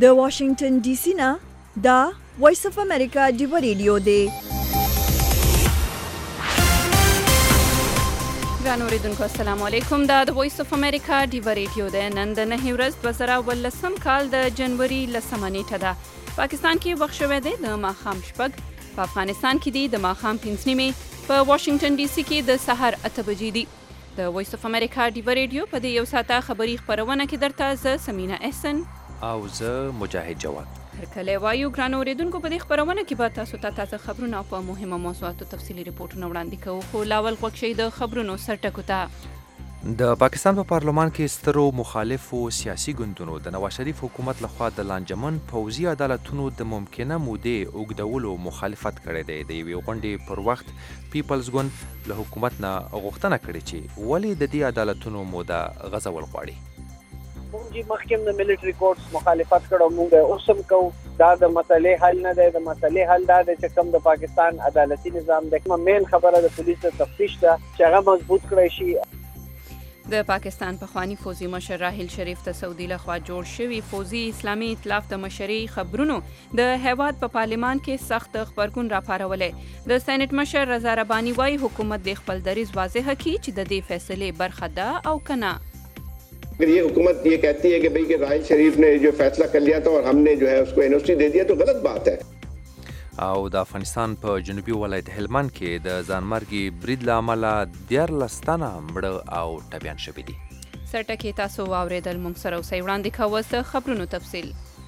د واشنگټن ډي سي نه دا وایس اف امریکا ډیو ریډیو دی. ګرانو اوریدونکو السلام علیکم. دا د وایس اف امریکا ډیو ریډیو دی. نن د 9 ورځ 2018 کال د جنوري 10 نیټه ده. پاکستان کې وخت شوی دی د ماښام 6، په افغانستان کې دی د ماښام 5 نیمې، په واشنگټن ډي سي کې د سحر 8 بجې دي. د وایس اف امریکا ډیو ریډیو په دې یو ساعته خبري خپرونه کې درته زه سمینا احسن او زه مجاهد جواد هرکلی وایو. ګرانو اوریدونکو په دې خپرونه کې به تاسو ته تازه خبرونه او په مهمه موضوعاتو تفصیلي رپورټونه وړاندې کوو، خو لاول غوږ شئ د خبرونو سرټکو ته. د پاکستان په پارلمان کې سترو مخالفو سیاسي ګوندونو د نواز شریف حکومت لخوا د لانجمن پوځي عدالتونو د ممکنه مودې اوږدولو مخالفت کړی دی. د یوې غونډې پر وخت پیپلز ګوند له حکومت نه غوښتنه کړې چې ولې د دې عدالتونو موده غځول غواړي. مونږ مخکې د ملټري کورټس مخالفت کړو، مونږ اوسم کوو. دا د مسلې حل نه دی. د مسلې حل دا دی چې کوم د پاکستان عدالتي نظام د مین خبره د پولیسو تفتیش ده چې هغه مضبوط کړی شي. د پاکستان پخوانی فوزي مشر راحیل شریف ته سعودي لخوا جوړ شوی فوزي اسلامي ائتلاف د مشري خبرونو د هیواد په پارلمان کې سخت خبرګون راپارولې. د سېنات مشر رضا رباني وايي حکومت د خپل دریځ واضح کړي چې د دې فیصلې برخه ده او کنه. अगर ये हुकूमत ये कहती है कि भाई कि राहिल शरीफ ने जो फैसला कर लिया था और हमने जो है उसको एनओसी दे दिया तो गलत बात है. او د افغانستان په جنوبي ولایت هلمند کې د ځانمرګي برید له امله 14 تنه مړه او ټپیان شوي دي. سرټکي تاسو واورېدل. موږ سره اوسئ. وړاندې کوو د خبرونو تفصیل.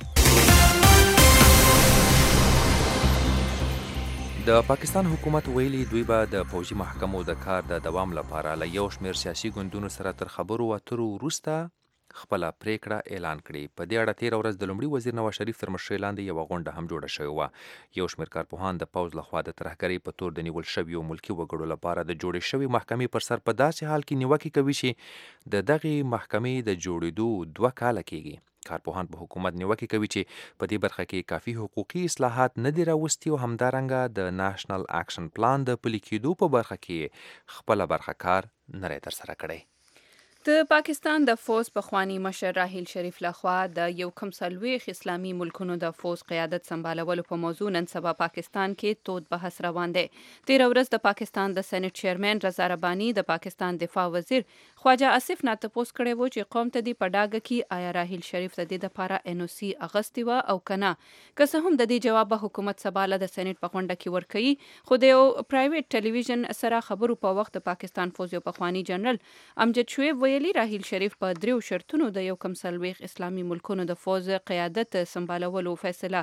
د پاکستان حکومت ویلي دوی به د پوځي محکمو د کار د دوام لپاره له یو شمېر سیاسي ګوندونو سره تر خبرو اترو وروسته خپله پریکړه اعلان کړي. په دې اړه 13 ورځ د لومړي وزیر نواز شریف تر مشرۍ لاندې یوه غونډه هم جوړه شوې وه. یو شمېر کارپوهان د پوځ لخوا د ترهګرۍ په تور د نیول شویو ملکي وګړو لپاره د جوړې شوې محکمې پر سر په داسې حال کې نیوکې کوي چې د دغې محکمې د جوړېدو 2 کاله کیږي. کارپوهان په حکومت نیوکې کوي چې په دې برخه کې کافي حقوقي اصلاحات نه دي راوستي او همدارنګه د ناشنل اکشن پلان د پلي کېدو په برخه کې خپله برخه کار نه دی ترسره کړی. د پاکستان د فوز پخوانی مشر راحیل شریف لخوا د یو کم څلوېښت اسلامي ملکونو د فوز قیادت سمبالولو په موضوع نن سبا پاکستان کې تود بحث روان دی. 13 ورځ د پاکستان د سېنات چیرمن رضا رباني د پاکستان دفاع وزیر خواجه آصف نه تپوس کړی و چې قوم ته دې په ډاګه کې آیا راحیل شریف ته د لپاره NOC اغستې وه او که نه. که څه هم د دې جواب حکومت سبا د سېنات په غونډه کې ورکوي، خو د یو پرایویټ ټلویزیون سره خبرو په وخت د پاکستان فوز یو پخوانی جنرال امجد شعیب راحیل شریف په 3 شرطونو د یو کم څلوېښت اسلامي ملکونو د فوز قیادت سمبالولو فیصله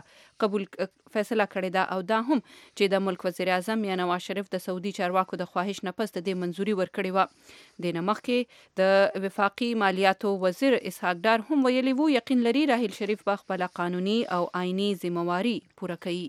کړې ده او دا هم چې د ملک وزیر اعظم یا نواز شریف د سعودي چارواکو د خواهش نه پس د دې منځوري ورکړې وه. د نه مخکې د وفاقي مالیاتو وزیر اسحاق ډار هم ویلي وو یقین لري راحیل شریف به خپله قانوني او آئیني ذمہواري پوره کوي.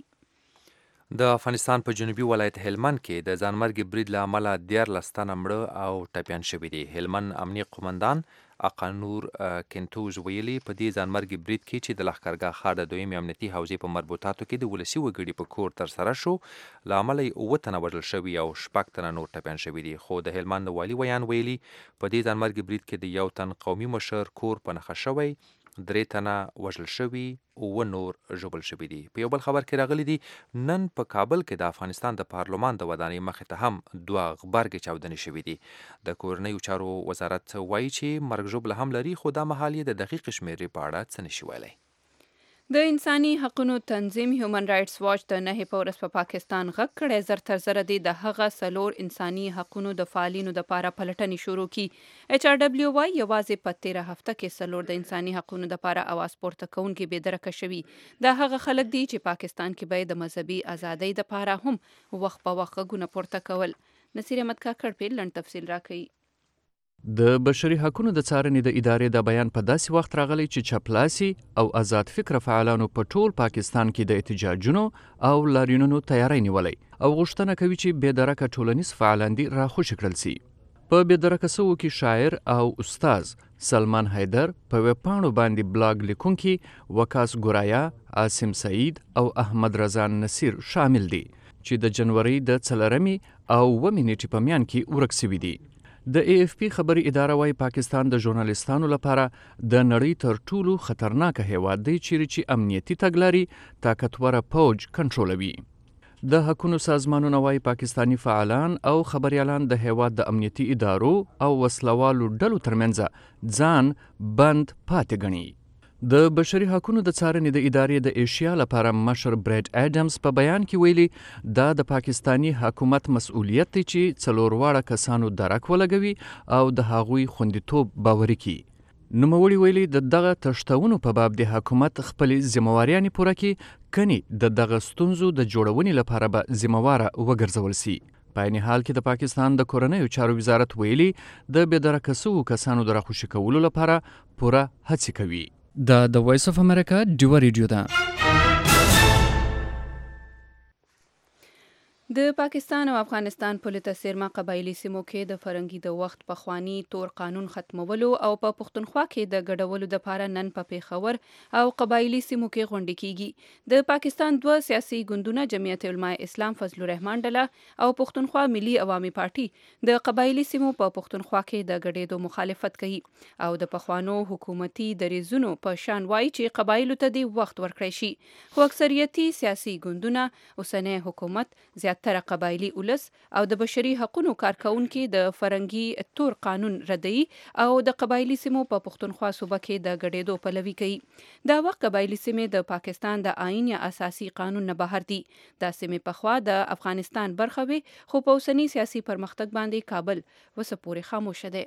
د افغانستان په جنوبي ولایت هلمند کې د ځانمرګي برید له امله 14 تنه مړه او ټپیان شوي دي. هلمند امنیه قومندان اقانور کنتوز ویلي په دې ځانمرګي برید کې چې د لښکرګاه ښار د دویمې امنیتي حوزې په مربوطاتو کې د ولسي وګړي په کور ترسره شو، له امله یې 9 تنه وژل شوي او 6 تنه نور ټپیان شوي دي. خو د هلمند والي ویان ویلي په دې ځانمرګي برید کې د 1 تن قومي مشر کور په نښه شوی، 3 تنه وژل شوي او نور ژوبل شوي دي. په یو بل خبر کې راغلی دی نن په کابل کې د افغانستان د پارلمان د ودانۍ مخې ته هم 2 غبرګې چاودنې شوي دي. د کورنیو چارو وزارت وایي چې مرګ ژوبله هم لري، خو دا مهال یې د دقیق شمېرې په اړه څه نشي ویلی. د انساني حقوقو تنظیم هیومن رائټس واچ د 9 په ورځ په پاکستان غږ کړی زر تر زره دی د هغه 4 انساني حقوقو د فعالینو لپاره پلټنې شروع کی. HRW وايي یوازې په 13 هفته کې 4 د انساني حقوقو لپاره اواز پورته کوونکي بې درکه شوي. دا هغه خلک دي چې پاکستان کې به د مذهبي ازادۍ لپاره هم وخت په وخت غږونه پورته کول. نصیر احمد کاکړ په لنډ تفصیل راکوي. د بشري حقوقو د څارنې د ادارې د بیان په داسې وخت راغلی چې چپلاسي او آزاد فکر فعالانو په ټول پاکستان کې د احتجاجونو او لاریونونو تیاری نیولی او غوښتنه کوي چې بې درکه ټولنیز فعالان دي راخوشي کړل سي. په بې درکه سوو کې شاعر او استاذ سلمان حیدر، په ویبپاڼو باندې بلاګ لیکونکي وکاس ګورایا، عاصم سعید او احمد رضا نصیر شامل دي چې د جنوري د 4 او 9 نیټې په میان کې ورک سوي دي. د AFP خبري اداره وايي پاکستان د ژورنالیستانو لپاره د نړۍ تر ټولو خطرناکه هیواد دی چیرې چې امنیتي تګلاري طاقتوره پوج کنټرولوي. د حقونو سازمانونه وايي پاکستانی فعالان او خبريالان د هیواد د امنیتي ادارو او وسلوالو ډلو ترمنځ ځان بند پاتې ګڼي. د بشري حقونو د څارنې د ادارې د ایشیا لپاره مشر بریډ اډمز په بیان کې ویلي دا د پاکستانی حکومت مسؤلیت دی چې 4 واړه کسانو درک ولګوي او د هغوی خوندیتوب باوري کړي. نوموړي ویلي د دغه تشتونو په باب د حکومت خپلې ذمہواریانې پوره کړي کني د دغه ستونزو د جوړونې لپاره به ذمہواره وګرځول سي. په عین حال کې د پاکستان د کورنیو چارو وزارت ویلي د بېدرکه سوو کسانو د راخوشي کولو لپاره پوره هڅې کوي. دا د وایس اف امریکا ډیو ریډیو ده. د پاکستان او افغانستان په لته سیرما قبایلی سیمو کې د فرنګي د وخت پخوانی تور قانون ختمولو او په پښتونخوا کې د ګډولو د لپاره نن په پیښور او قبایلی سیمو کې غونډه کیږي. د پاکستان 2 سیاسي ګوندونه جمعیت علماء اسلام فضل الرحمن ډله او پښتونخوا ملي عوامي پارټي د قبایلی سیمو په پښتونخوا کې د ګډېدو مخالفت کوي او د پخوانو حکومتي دریزونو په شان وایي چې قبایلو ته د وخت ورکړی شي. خو اکثریتي سیاسي ګوندونه اوسنی حکومت زیات تر قبایلی اولس او د بشري حقوقو کارکونکو د فرنګي تور قانون ردی او د قبایلی سیمو په پښتونخوا صوبه کې د ګډېدو پلوي کوي. دا وخت قبایلی سیمې د پاکستان د آئین یا اساسي قانون نه بهر دي. دا سیمې پخوا د افغانستان برخه وي خو په اوسنی سیاسي پرمختګ باندې کابل وسپوري خاموش دی.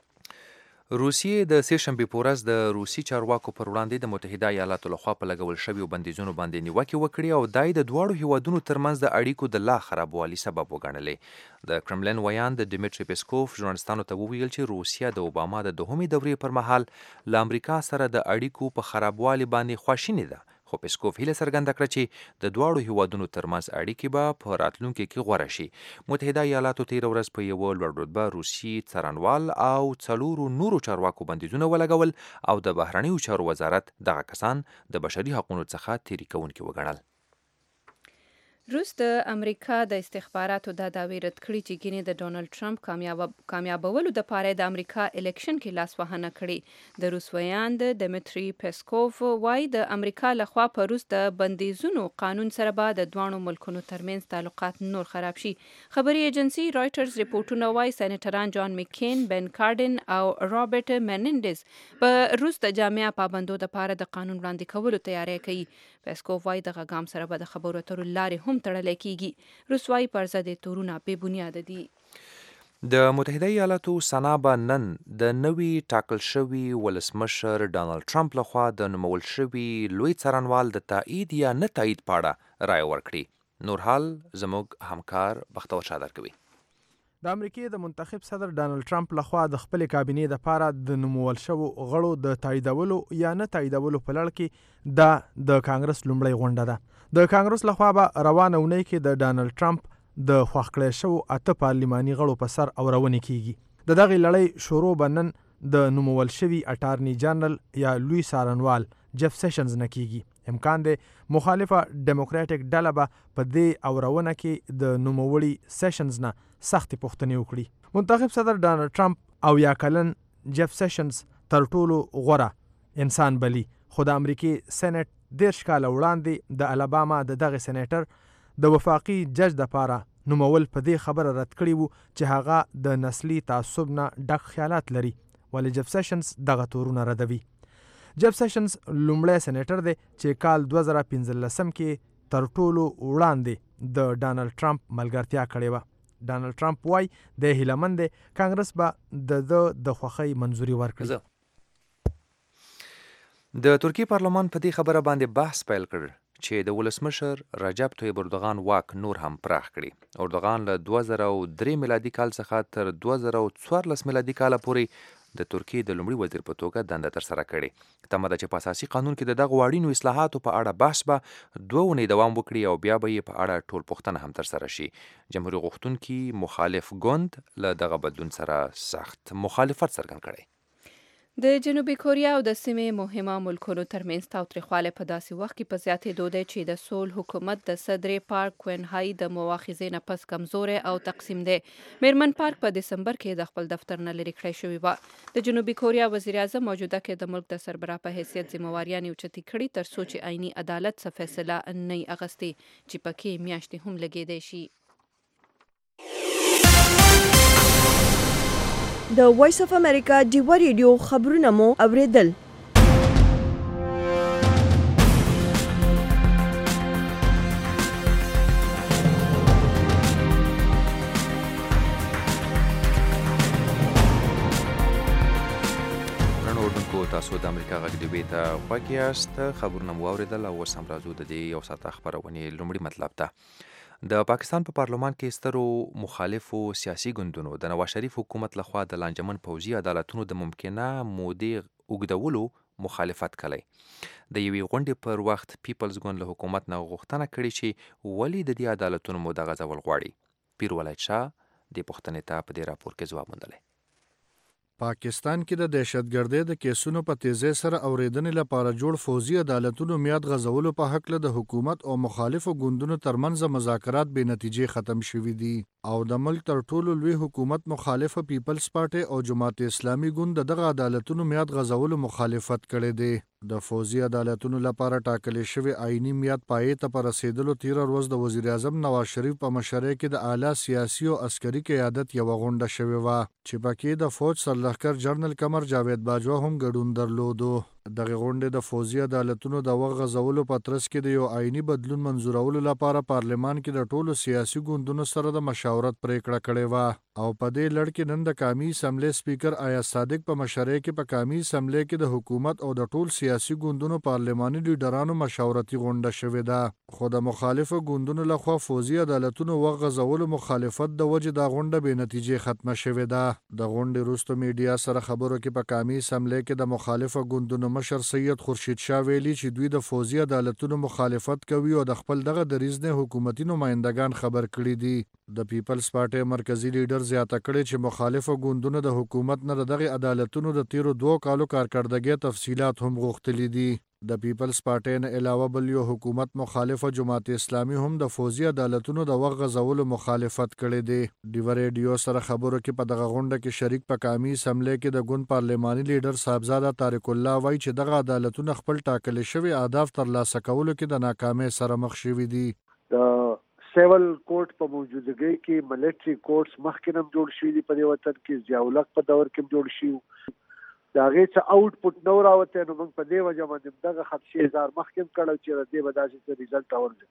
روسیې د سې شنبې په ورځ د روسي چارواکو پر وړاندې د متحده ایالاتو لخوا په لګول شویو بندیزونو باندې نیوکې وکړې او دای د دواړو هیوادونو ترمنځ د اړیکو د لا خرابوالي سبب وګڼلې. د کرملن ویان د ډیمیټری پیسکوف ژورنالستانو ته وویل چې روسیا د اوباما د دوهمې دورې پر مهال له امریکا سره د اړیکو په خرابوالي باندې خواشینې ده. خو پیسکوف هیله څرګنده کړه چې د دواړو هیوادونو ترمنځ اړیکې به په راتلونکي کې غوره شي. متحده ایالاتو تېره ورځ په یوه لوړ رتبه روسي څارنوال او 4 نورو چارواکو بندیزونه ولګول او د بهرنیو چارو وزارت دغه کسان د بشري حقوقو څخه تېري کوونکي وګڼل. روس د امریکا د استخباراتو د دعوی رد کړي چې ګینه د ډونالد ټرمپ کامیابولو د پاره د امریکا الیکشن کې لاسوهنه کړي. د روس ویان د ډیمیټری پیسکوف وای د امریکا لخوا په روس د بندیزونو قانون سره به د دوه ملکونو ترمنځ تعلقات نور خراب شي. خبري ایجنسی رایټرز ریپورتونه وای سېنیټران جان مکین، بن کارډن او رابرټ منندز په روس د جامعه پابندو د پاره د قانون وړاندې کولو تیاری کوي. پیسکوف وای د غام سره به د خبرو اترو لارې هم تړل کیږي. روسوای پر ضد تورونه بې بنیاد دي. د متحده ایالاتو سنا به نن د نوي ټاکل شوي ولسمشر ډانلډ ټرمپ لخوا د نومول شوي لوی څارنوال د تایید یا نه تایید پاړه رائے ورکړي. نور حال زموږ همکار بختور شادر کوي. د امریکای د منتخب صدر ډانلډ ټرمپ لخوا د خپل کابینې د پاره د نومول شوو غړو د تاییدولو یا نه تاییدولو په لړ کې د کانګرس لومړی غونډه ده. د کانګرس لخوا به روانه اونۍ کې د ډانلډ ټرمپ د خوښ کړی شوو 8 پارلماني غړو په سر اورونې کیږي. د دغه لړۍ شروع بنن د نومول شوي اټارنی جنرال یا لوی څارنوال جف سیشنز نه کیږي. امکان دی مخالفه ډیموکراټک ډله به په دې اورونه کې د نوموړي سیشنز نه سختې پوښتنې وکړي. منتخب صدر ډانلډ ټرمپ او یا کلن جف سیشنز تر ټولو غوره انسان بلی. خو د امریکای سېنات 10 کاله وړاندې د الاباما دغه سېنیټر د وفاقي جج د پاره نومول په دې خبره رد کړی وو چې هغه د نسلي تعصب نه ډک خیالات لري. ولی جف سیشنز دغه تورونه ردوي. جف سیشنز لومړی سېنیټر دی چې کال 2015 کې تر ټولو وړاندې د ډانلډ ټرمپ ملګرتیا کړې وه. ډانلډ ټرمپ وای د هیلمند کانګرس به د خوښۍ منظوري ورکړي. د ترکیې پارلمان په دې خبره باندې بحث پیل کړ چې د ولسمشر رجب طیب اردوغان واک نور هم پراخ کړي. اردوغان له 2003 میلادي کال څخه تر 2014 میلادي کال پورې د ترکیې د لومړي وزیر په توګه دنده ترسره کړې. تمه ده چې په اساسي قانون کې د دغه اړینو اصلاحاتو په اړه بحث به 2 اونۍ دوام وکړي او بیا به یې په اړه ټول پوښتنه هم ترسره شي. جمهوریت غوښتونکي مخالف ګوند له دغه بدلون سره سخت مخالفت څرګند کړی. د جنوبي کوریا او د سیمې مهمه ملکونو ترمنځ تاوتریخوالی په داسې وخت کې په زیاتېدو دی چې د سول حکومت د صدر پارک کوین های د مواخذې نه پس کمزوری او تقسیم دی. میرمن پارک په دسمبر کې د خپل دفتر نه لرې کړی شوې وه. د جنوبي کوریا وزیر اعظم موجوده کې د ملک د سربراه په حیثیت ذمهواریان اوچتې کړي تر څو چې عیني عدالت څخه فیصله نه وي اخیستې چې پکې میاشتې هم لګېدی شي. د وایس اف امریکا ډیوا ریډیو خبرونه مو اوریدل. تاسو د امریکا غږ ډیوې ته غوږ یاست. خبرونه مو واورېدل او اوس هم راځو د دې یو ساعته خپرونې لومړي مطلب ته. د پاکستان په پارلمان کې سترو مخالفو سیاسي ګوندونو د نواز شریف حکومت لخوا د لانجمن پوځي عدالتونو د ممکنه مودې اوږدولو مخالفت کړی. د یوې غونډې پر وخت پیپلز ګوند له حکومت نه غوښتنه کړې چې ولې د دې عدالتونو موده غځول غواړي. پیر ولایت شاه دې پوښتنې ته په دې راپور کې ځواب موندلی. پاکستان کې د دهشتګردۍ د کیسونو په تیزۍ سره اورېدنې لپاره جوړ فوزي عدالتونو میاد غځولو په هکله د حکومت او مخالفو ګوندونو ترمنځ مذاکرات بې نتیجې ختم شوي دي او د ملک تر ټولو لوی حکومت مخالفه پیپلز پارټي او جماعت اسلامي ګوند دغه عدالتونو میاد غځولو مخالفت کړی دی. د فوزي عدالتونو لپاره ټاکلې شوی آئینی میاد پای ته په رسیدلو تیره ورځ د وزیر اعظم نواز شریف په مشرۍ کې د اعلی سیاسي او عسکري قیادت یوه غونډه شوې وه چې پکې د فوج سرلښکر جنرال قمر جاوید باجوا هم ګډون درلودو. دغه غونډې د فوزي عدالتونو د وخت غځولو په ترڅ کې د یو آئینی بدلون منظورولو لپاره پارلمان کې د ټولو سیاسي ګوندونو سره د مشاورت پریکړه کړې وه او په دې لړ کې نن د قومي اسمبلی سپیکر ایاز صادق په مشرۍ کې په قومي اسمبلی کې د حکومت او د ټول سیاسي ګوندونو پارلماني لیډرانو مشاورتي غونډه شوې ده خو د مخالفو ګوندونو لخوا فوزي عدالتونو وخت غځولو مخالفت د وجې دا غونډه بې نتیجې ختمه شوې ده. د غونډې وروسته میډیا سره خبرو کې په قومي اسمبلی کې د مخالفو ګوندونو مشر سید خورشید شاه ویلي چې دوی د فوزي عدالتونو مخالفت کوي او د خپل دغه دریځ نه حکومتي نمایندگان خبر کړي دي. د پیپلز پارټي مرکزی لیډر زیاته کړي چې مخالفو ګوندونو د حکومت نه دغه عدالتونو د تیرو 2 کالو کارکردګۍ تفصیلات هم غوښتلي دي. د پیپلز پارټي نه علاوه بل یو حکومت مخالفه جماعت اسلامي هم د فوزي عدالتونو د وخت غځولو مخالفت کړی دی. ډیوا ریډیو سره خبرو کې په دغه غونډه کې شریک په قومي اسمبلی کې د ګوند پارلماني لیډر صاحبزاده طارق الله وایي چې دغه عدالتونه خپل ټاکلي شوي اهداف ترلاسه کولو کې د ناکامۍ سره مخ شوي دي. د سیول کورټ په موجودګۍ کې ملټري کورټس مخکې هم جوړ شوي دي په دې وطن کې ضیاء الحق په دور کې جوړ شي د هغې څه آوټپوټ نه راوتی نو موږ په دې وجه باندې دغه خدشې اظهار مخکې کړی چې د دې به داسې څه ریزلټ راولي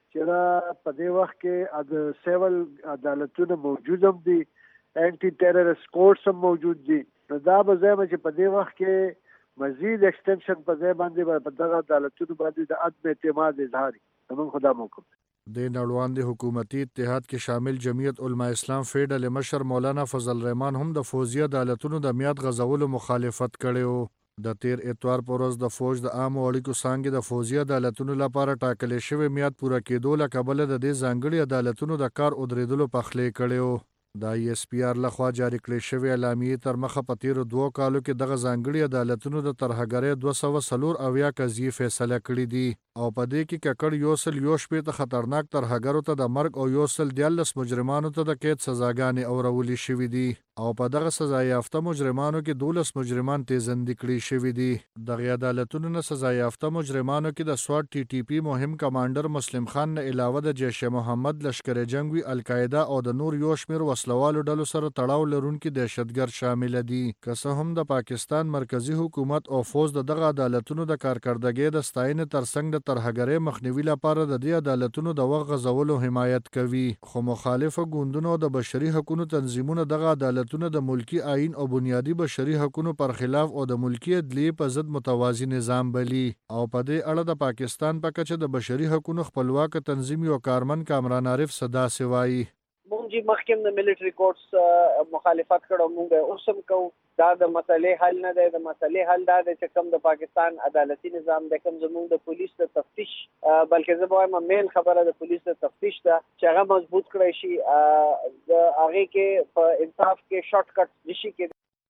چې په دې وخت کې د سیول عدالتونه موجود هم دي انټي ټیررست کورټس هم موجود دي نو دا به ځای چې په دې وخت کې مزید ایکسټنشن په ځای باندې په دغه عدالتونو باندې د عدم اعتماد اظهار موږ خدا موقف د نړوان د حکومتي اتحاد کې شامل جمعیت علما اسلام فی ډلې مشر مولانا فضل الرحمن هم د فوزي عدالتونو د میاد غځولو مخالفت کړی و. د تیر اتوار پر ورځ د فوج د عامو اړیکو څانګې د فوزي عدالتونو لپاره ټاکلې شوی میاد پوره کېدو له کبله د دې ځانګړي عدالتونو د کار ودرېدلو پخلی کړی و. د ای اس پی آر لخوا جاری کړی شوی اعلامیې تر مخه په تیرو 2 کالو کې دغه ځانګړي عدالتونو د ترهګرۍ 204 قضیې فیصله کړي دي او په دې کې ککړ 121 خطرناک ترهګرو ته د مرګ او 114 مجرمانو ته د قید سزاګانې اورولې شوې دي او په دغه سزا یافته مجرمانو کې 12 مجرمان تیزندې کړي شوي دي. دغه عدالتونو نه سزا یافته مجرمانو کې د سوات ټي ټي پی مهم کمانډر مسلم خان نه علاوه د جیش محمد لشکر جنگي القاعده او د نور یو شمېر وسلوالو ډلو سره تړاو لرونکي دهشتګرد شامل دي. که څه هم د پاکستان مرکزی حکومت او فوج دغه عدالتونو د کارکردګۍ د ستاینې ترڅنګ د ترهګرۍ مخنیوي لپاره د دې عدالتونو د وخت غځولو حمایت کوي خو مخالفه ګوندونو د بشري حقوقو تنظیمونو دغه عدالتونه د ملکی آئین او بنیادی بشري حقوقو پر خلاف او د ملکی عدلیې په ضد متوازی نظام بلی او په دې اړه د پاکستان په کچه د بشري حقوقو خپلواک تنظیم یو کارمن کامران عارف صدا سوای مونږ مخکې د ملټري کورټس مخالفت کړو مونږ اوسم کو دا د مسلې حل نه دی. د مسلې حل دا دی چې کوم د پاکستان عدالتي نظام د کوم زموږ د پولیس د تفتیش بلکې زه وایم مین خبره د پولیس د تفتیش ده چې هغه مضبوط کړی شي د هغې کې په انصاف کې شارټ کټ نشي کېدی.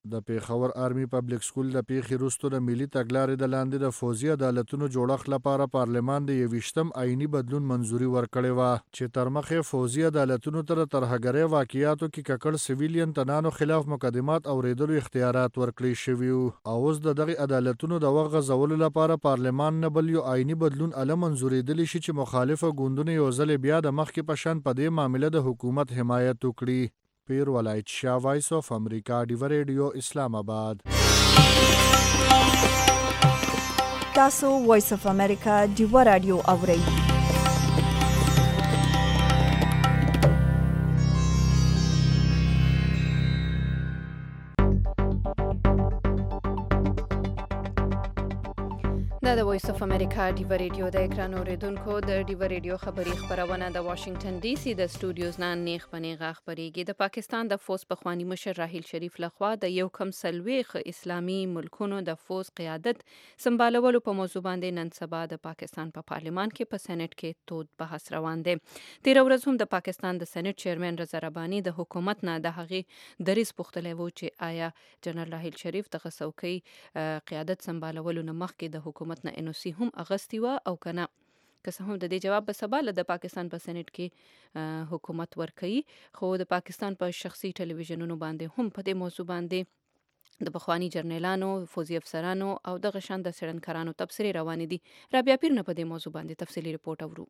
د پیښور آرمي پبلک سکول د پیښې وروسته د ملي تګلارې د لاندې د فوزي عدالتونو جوړښت لپاره پارلمان د 21م آئینی بدلون منځوري ورکړې وه چې تر مخې فوزي عدالتونو ته د ترهګرۍ واقعیاتو کې ککړ سیویلین تنانو خلاف مقدمات اوریدلو اختیارات ورکړي شوي وو او اوس د دغه عدالتونو د وغ غځولو لپاره پارلمان نه بل یو آئینی بدلون اله منځورېدلی شي چې مخالفه ګوندونه یو ځل بیا د مخکې په شان په دې معامله د حکومت حمایت وکړي. پیر ولایت شاه، وایس آف امریکا، ډیو ریډیو، اسلام آباد. تاسو وایس آف امریکا ډیو رادیو اورئ. دا د وایس اف امریکا ډیو ریډیو د اکران اوریدونکو د ډیو ریډیو خبری خبرونه د واشنگټن ډي سي د سټوډیوز نه نیغ پنیغه خبريږي. د پاکستان د فوز پخوانی مشر راحیل شریف لخوا د یو کم سلويخ اسلامي ملکونو د فوز قیادت سمبالولو په موضوع باندې نن سبا د پاکستان په پارلیمان کې په سېنات کې تود بحث روان دی. تیر ورځ هم د پاکستان د سېنات چیرمن رضا رباني د حکومت نه د هغې دریز پوښتنه و چې آیا جنرال راحیل شریف د غسوکي قیادت سمبالولو نه مخکې د حکومت نه انوسی هم اغستی و او کنه که څه هم د دې جواب به سبا د پاکستان په سېنات کې حکومت ورکړي خو د پاکستان په شخصي ټلویزیونونو باندې هم په دې موضوع باندې د بخوانی جرنیلانو، فوزي افسرانو او د غشان د سړنکرانو تبصرې روانې دي. رابعه پیر نه په دې موضوع باندې تفصیلی رپورټ اورو.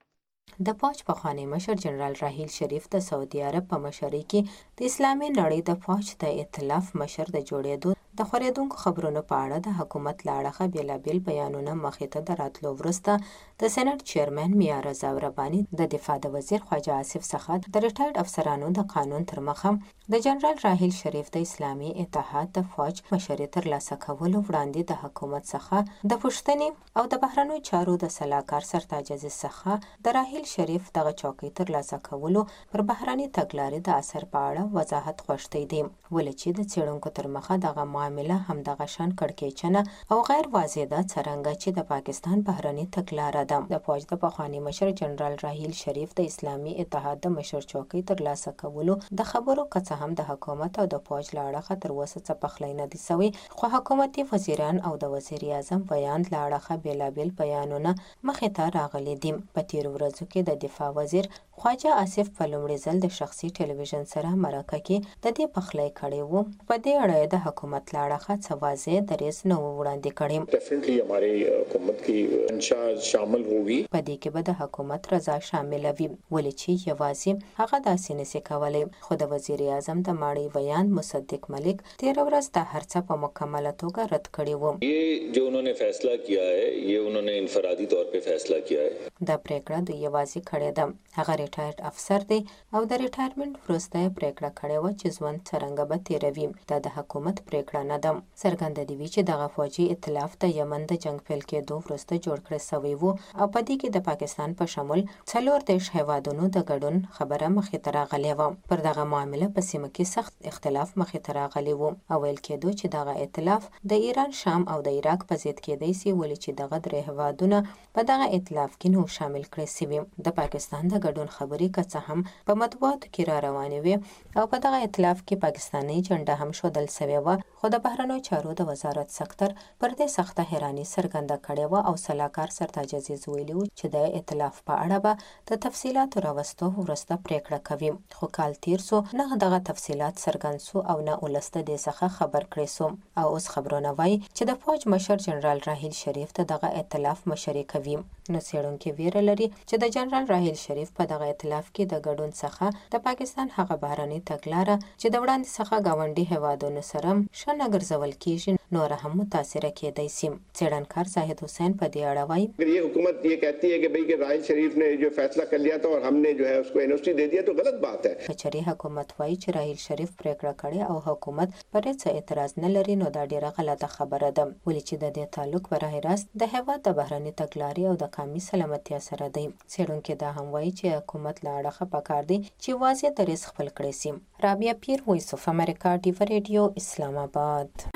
د فوج پخوانی مشر جنرال راحیل شریف د سعودي عرب په مشرۍ کې د اسلامي نړۍ د فوج د ائتلاف مشر د جوړېدو د خورېدونکو خبرونو په اړه د حکومت له اړخه بېلابېل بیانونه مخې ته د راتلو وروسته د سېنات چیرمن میا رضا رباني د دفاع د وزیر خواجه آصف څخه د ریټایرډ افسرانو د قانون تر مخه د جنرال راحیل شریف د اسلامي اتحاد د فوج مشري ترلاسه کولو وړاندې د حکومت څخه د پوښتنې او د بهرنیو چارو د سلاکار سرتاج عزیز څخه د راحیل شریف دغه چوکۍ ترلاسه کولو پر بهرني تګلارې د اثر په اړه وضاحت غوښتی دی ولې چې د څېړونکو تر مخه دغه معامله همدغه شان کړکېچنه او غیر واضح ده څرنګه چې د پاکستان بهرني تګلاره ده. د فوج د پخوانی مشر جنرال راحیل شریف د اسلامي اتحاد د مشر چوکۍ ترلاسه کولو د خبرو که هم د حکومت او د فوج له اړخه تر اوسه څه پخلی نه دي سوی خو حکومتي وزیران او د وزیر اعظم بیان له اړخه بېلابېل بیانونه مخې ته راغلي دي. په تیرو ورځو کې د دفاع وزیر خواجه آصف په لومړي ځل د شخصي ټلویزیون سره مرکه کې د دې پخلی کړی و. په دې اړه د حکومت له اړخه څه واضح دریځ نه و وړاندې کړی. डेफिनेटली हमारे हुकूमत की मंशा शामिल होगी. په دې کې به د حکومت رضا شامل وي ولې چې یوازې هغه داسې نشي کولی. خو د وزیر اعظم د ماړی بیان مصدق ملک تیر ورځ د هر څه په مکمله توګه رد کړی و. یہ جو انہوں نے فیصلہ کیا ہے یہ انہوں نے انفرادی طور پہ فیصلہ کیا ہے. دا پریکړه د یوازې کړې ده. هغه ریټایرډ افسر دی او د ریټایرمنټ وروسته یې پریکړه کړې وه چې ژوند څرنګه به تېروي. دا د حکومت پریکړه نه ده. څرګنده دي چې دغه فوجي ائتلاف د یمن د جنګ پیل کېدو وروسته جوړ کړی سوی و او په دې کې د پاکستان په شمول 40 هیوادونو د ګډون خبره مخې ته راغلې وه. پر دغه معامله په سیمه کې سخت اختلاف مخې ته راغلی و او ویل کېدو چې دغه ائتلاف د ایران، شام او د عراق په ضد کېدی سي ولې چې دغه درې هیوادونه په دغه ائتلاف کې نو شامل کړی سوي. د پاکستان د ګډون خبرې که څه هم په مطبوعاتو کې را روانې وې او په دغه ائتلاف کې پاکستاني جنډه هم ښودل سوې وه خو د بهرنیو چارو د وزارت سکتر پر دې سخته حیراني څرګنده کړې وه او سلاکار سرتاج عزیز ویلي و چې د ائتلاف په اړه به د تفصیلاتو راوستو وروسته پریکړه کوي. خو کال تیر سو نه دغه تفصیلات څرګند سو او نه ولس د دې څخه خبر کړی سو او اوس خبرونه وایي چې د فوج مشر جنرال راحیل شریف ته دغه ائتلاف مشري کوي. نو څېړونکي ویره لري چې د جنرال راحیل شریف په دغه ائتلاف کې د ګډون څخه د پاکستان هغه بهرني تګلاره چې د وړاندې څخه ګاونډي هیوادونو سره ښه نه ګرځول کېږي نور هم متاثره کېدی سي. څېړنکار زاهد حسین په دې اړه وایي اگر یہ حکومت یہ کہتی ہے کہ بھئی کہ راحیل شریف نے جو فیصلہ کر لیا تھا اور ہم نے جو ہے اس کو انوسٹی دے دیا تو غلط بات ہے. کچري حکومت وایي چې راحیل شریف پریکړه کړې او حکومت پر هیڅ اعتراض نه لري نو دا ډیره غلطه خبره ده ولې چې د دې تعلق براه راست د هیواد د بهرني تګلارې او د قومي سلامتیا سره دی. څېړونکي دا هم وایي چې حکومت له اړخه پکار دی چې واضح دریځ خپل کړی سي. رابعه پیر، وایس اف امریکا، ډیو ریډیو، اسلام آباد.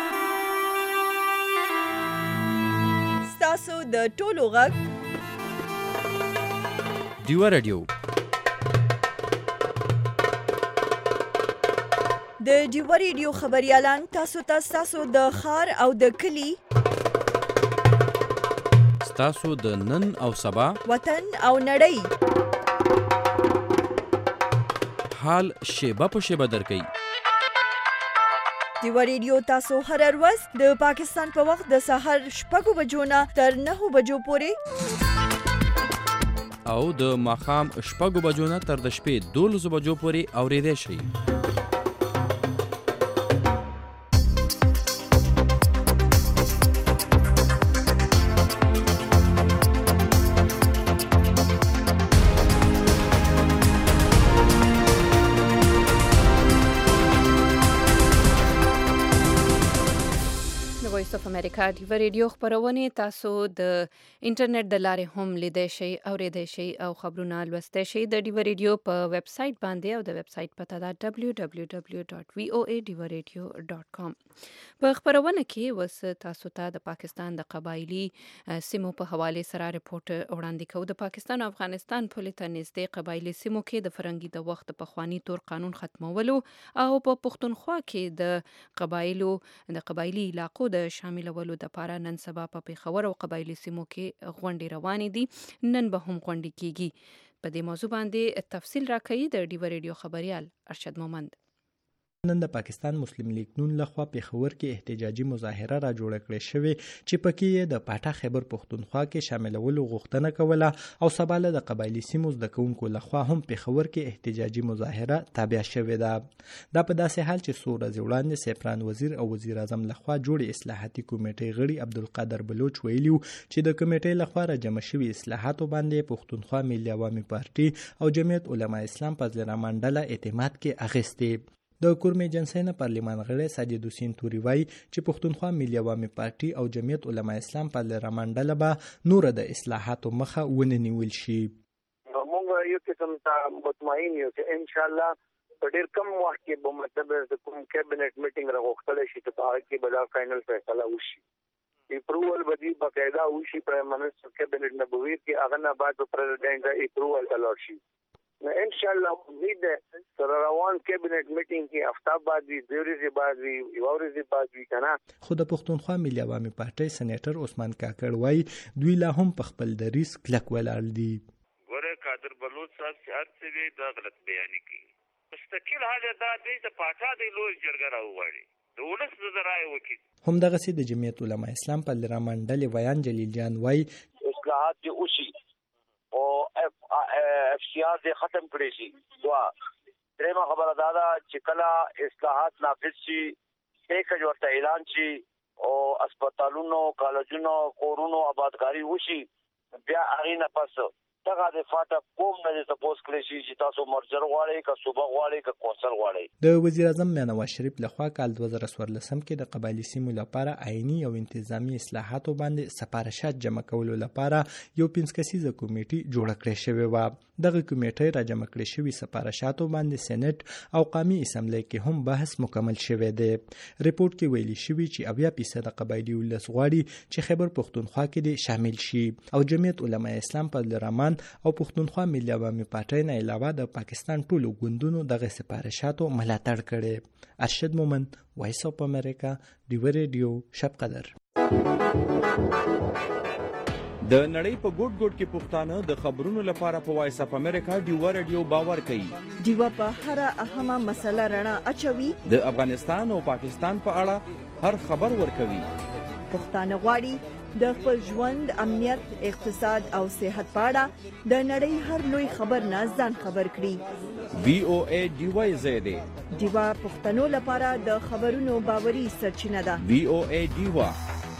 ستاسو د ټولو غږ ډیو ریډیو د ډیوه ریډیو خبریالان تاسو ته ستاسو د ښار او د کلي ستاسو د نن او سبا وطن او نړۍ حال شیبه په شیبه درکوي. ډیوه ریډیو تاسو هر ورځ د پاکستان په وخت د سهار 6 بجو نه تر 9 بجو پورې او د ماښام 6 بجو نه تر د شپې 12 بجو پورې اورېدای شئ. وایس اف امریکا ډیوه ریډیو خبرونه تاسو د انټرنیټ د لارې هم لیدای شئ او اوریدای شئ او خبرونه لوستای شئ د ډیوه ریډیو په ویب سټ باندې او د ویب سټ پته دا www.voaDivaRadio.com. په خبرونه کې وس تاسو ته د پاکستان د قبایلی سیمو په حواله سره ریپورت وړاندې کوو. د پاکستان او افغانستان پولې ته نږدې قبایلی سیمو کې د فرنګي د وخت په خواني تور قانون ختمولو او په پښتونخوا کې د قبایلی علاقو د شاملولو د لپاره نن سبا په پیښور او قبایلی سیمو کې غونډې روانې دي. نن به هم غونډې کیږي. په دې موضوع باندې تفصیل راکوي د ډیوه ریډیو خبريال ارشد مومند. نن د پاکستان مسلم لیگ نون لخوا پیښور کې احتجاجي مظاهره را جوړه کړې شوې چې پکې د پاټا خیبر پښتونخوا کې شاملولو غوښتنه کوله او سبا له د قبایلی سیمو د کوونکو لخوا هم پیښور کې احتجاجي مظاهره تابع شوې ده. دا په داسې حال چې څو ورځې وړاندې سیفران وزیر او وزیر اعظم لخوا جوړې اصلاحاتي کمیټې غړي عبدالقادر بلوچ ویلي چې د کمیټې لخوا را جمع شوي اصلاحاتو باندې پښتونخوا ملي عوامي پارټي او جمعیت علما اسلام فضل الرحمن ډله اعتماد کې اخیستې. د کورمې جنسۍ نه پارلمان غړی ساجد حسین توري وایي چې پښتونخوا ملي عوامي پارټي او جمعیت علما اسلام فضل الرحمن ډله به نور د اصلاحاتو مخه ونه نیول شي. موږ یو قسم ته مطمئن یو چې ان شاء الله په ډېر کم وخت کې به مطلب د کوم کابینټ میټینګ راغوښتل شي چې په هغه کې به دا فائنل فیصله وشي. اپروول به دې باقاعده وشي. پرایم منسټر کابینټ نه به وي چې هغه نه بعد پریزیډنټ اپروول تلل شي. ان شاء الله امید ده سره روان کابینټ میټینګ کې هفته بعد وی ورځې بعد وی ورځې بعد وی کنه. خو د پښتونخوا ملي عوامي پارټي سېنیټر عثمان کاکړ وایي دوی لا هم په خپل دریس کلک ولاړ دي. ګوره قادر بلوچ صاحب چې هرڅه وی دا غلط بیان کوي. مستقل حاله دا د پاټا د لوی جرګه راوړي د ولس د رائے وکړي. همدغسې د جمعیت علما اسلام فضل الرحمن ډلې ویان جلیل جان وایي اصلاحات دې وشي او اف سی آر دې ختم کړي شي. درېمه خبره دا ده چې کله اصلاحات نافذ شي پیکج ورته اعلان شي او هسپتالونو کالجونو کورونو آبادکاري وشي بیا هغې نه پس دغه د فاټه کوم نه دې تپوس کړی شي چې تاسو مرجر غواړئ که صوبه غواړئ که کونسل غواړئ. د وزیر اعظم میاں نواز شریف لخوا کال 2014 کې د قبایلی سیمو لپاره عیني او انتظامی اصلاحاتو باندې سفارشات جمع کولو لپاره یو 5 کسیزه کمیټه جوړه کړې شوې و. دغه کمیټه را جمع کړې شوې سفارشاتو باندې سېنات او قومي اسمبلی کې هم بحث مکمل شوی دی. ریپورت کې ویلي شوی چې 80% قبایلی ولس غواړي چې خیبر پښتونخوا کې شامل شي او جمعیت علما اسلام فضل الرحمن او پښتونخوا ملي عوامي پارټي نه علاوه د پاکستان ټولو ګوندونو دغه سفارشاتو ملاتړ کړي. ارشد مومند وایس اف امریکا ډیوه ریډیو شب قدر. د نړۍ په ګوټ ګوټ کې پښتانه د خبرونو لپاره په وایس اف امریکا ډیوه ریډیو باور کوي. ډیوه په هر اهمه مسله رڼا اچوي. د افغانستان او پاکستان په اړه هر خبر ورکوي. پښتانه غواړي د خپل ژوند امنیت اقتصاد او صحت په اړه د نړۍ هر لوی خبر نه ځان خبر کړي. VOA ډیوه زیاده ډیوه پښتنو لپاره د خبرونو باوري سرچینه ده. VOA ډیوه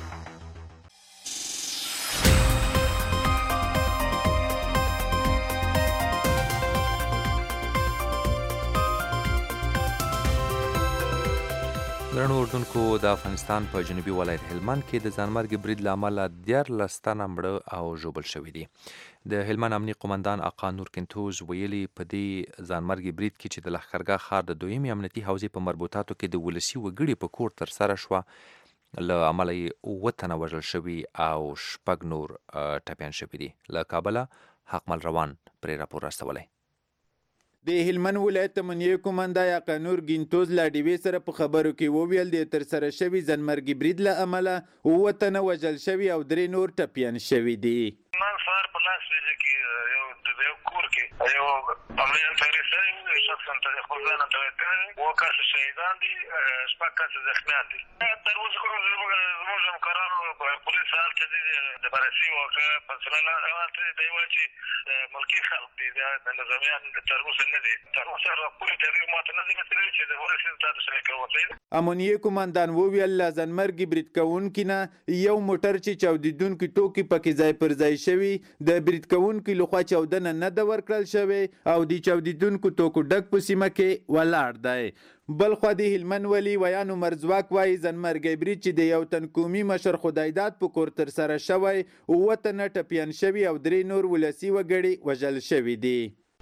درنو اردوونکو د افغانستان په جنوبي ولایت هلمند کې د ځانمرګ برید له امله 14 تنه مړه او ژوبل شوي دي. د هلمند امني قومندان آقا نور کنتوز ویلي په دې ځانمرګ برید کې چې د لښکرګاه ښار د دویمې امنیتي حوزې په مربوطاتو کې د ولسي وګړي په کور ترسره شوه له امله یې 7 تنه وژل شوي او 6 نور ټپیان شوي دي. له کابله حقمل روان پرې راپور راستولی. د هلمند ولایت امنیه قومنده یاقانور ګینتوز لا ډیوې سره په خبرو کې وویل د ترسره شوي ځانمرګي برید له امله 7 تنه وژل شوي او 3 نور ټپیان شوي دي. نن سهار په لاس کې یو کور کې یو عملیات تغییر شخصا ته خپل ځان ته وکړ و کس شهیدان دي شپږ کس زخمیان دي. تر اوسه کوم زموږ همکارانو پولیس حال ته د بررسي واقع په سلسله راوته دی چې ملکي خلک دي د نظامیان تر اوسه نه دي تر اوسه پولیس تغییر ماته نه دي کړی چې د ورسې تاسو سره کوي. امنیه قومندان وویل له ځانمرګي برید کوونکي نه یو موټر چې چاودیدونکي ټوکي پکې ځای پر ځای شوي د برید کوونکي لخوا چاودنه نه ده ورکړل شوې او د چاودیدونکو توکو ډک په سیمه کې ولاړ دی. بلخوا د هلمند ولي ویان عمر ځواک وایي ځانمرګي برید چې د یو تن قومي مشر خدایداد په کور ترسره شوی 7 تنه ټپیان شوي او 3 نور ولسي وګړي وژل شوي دي.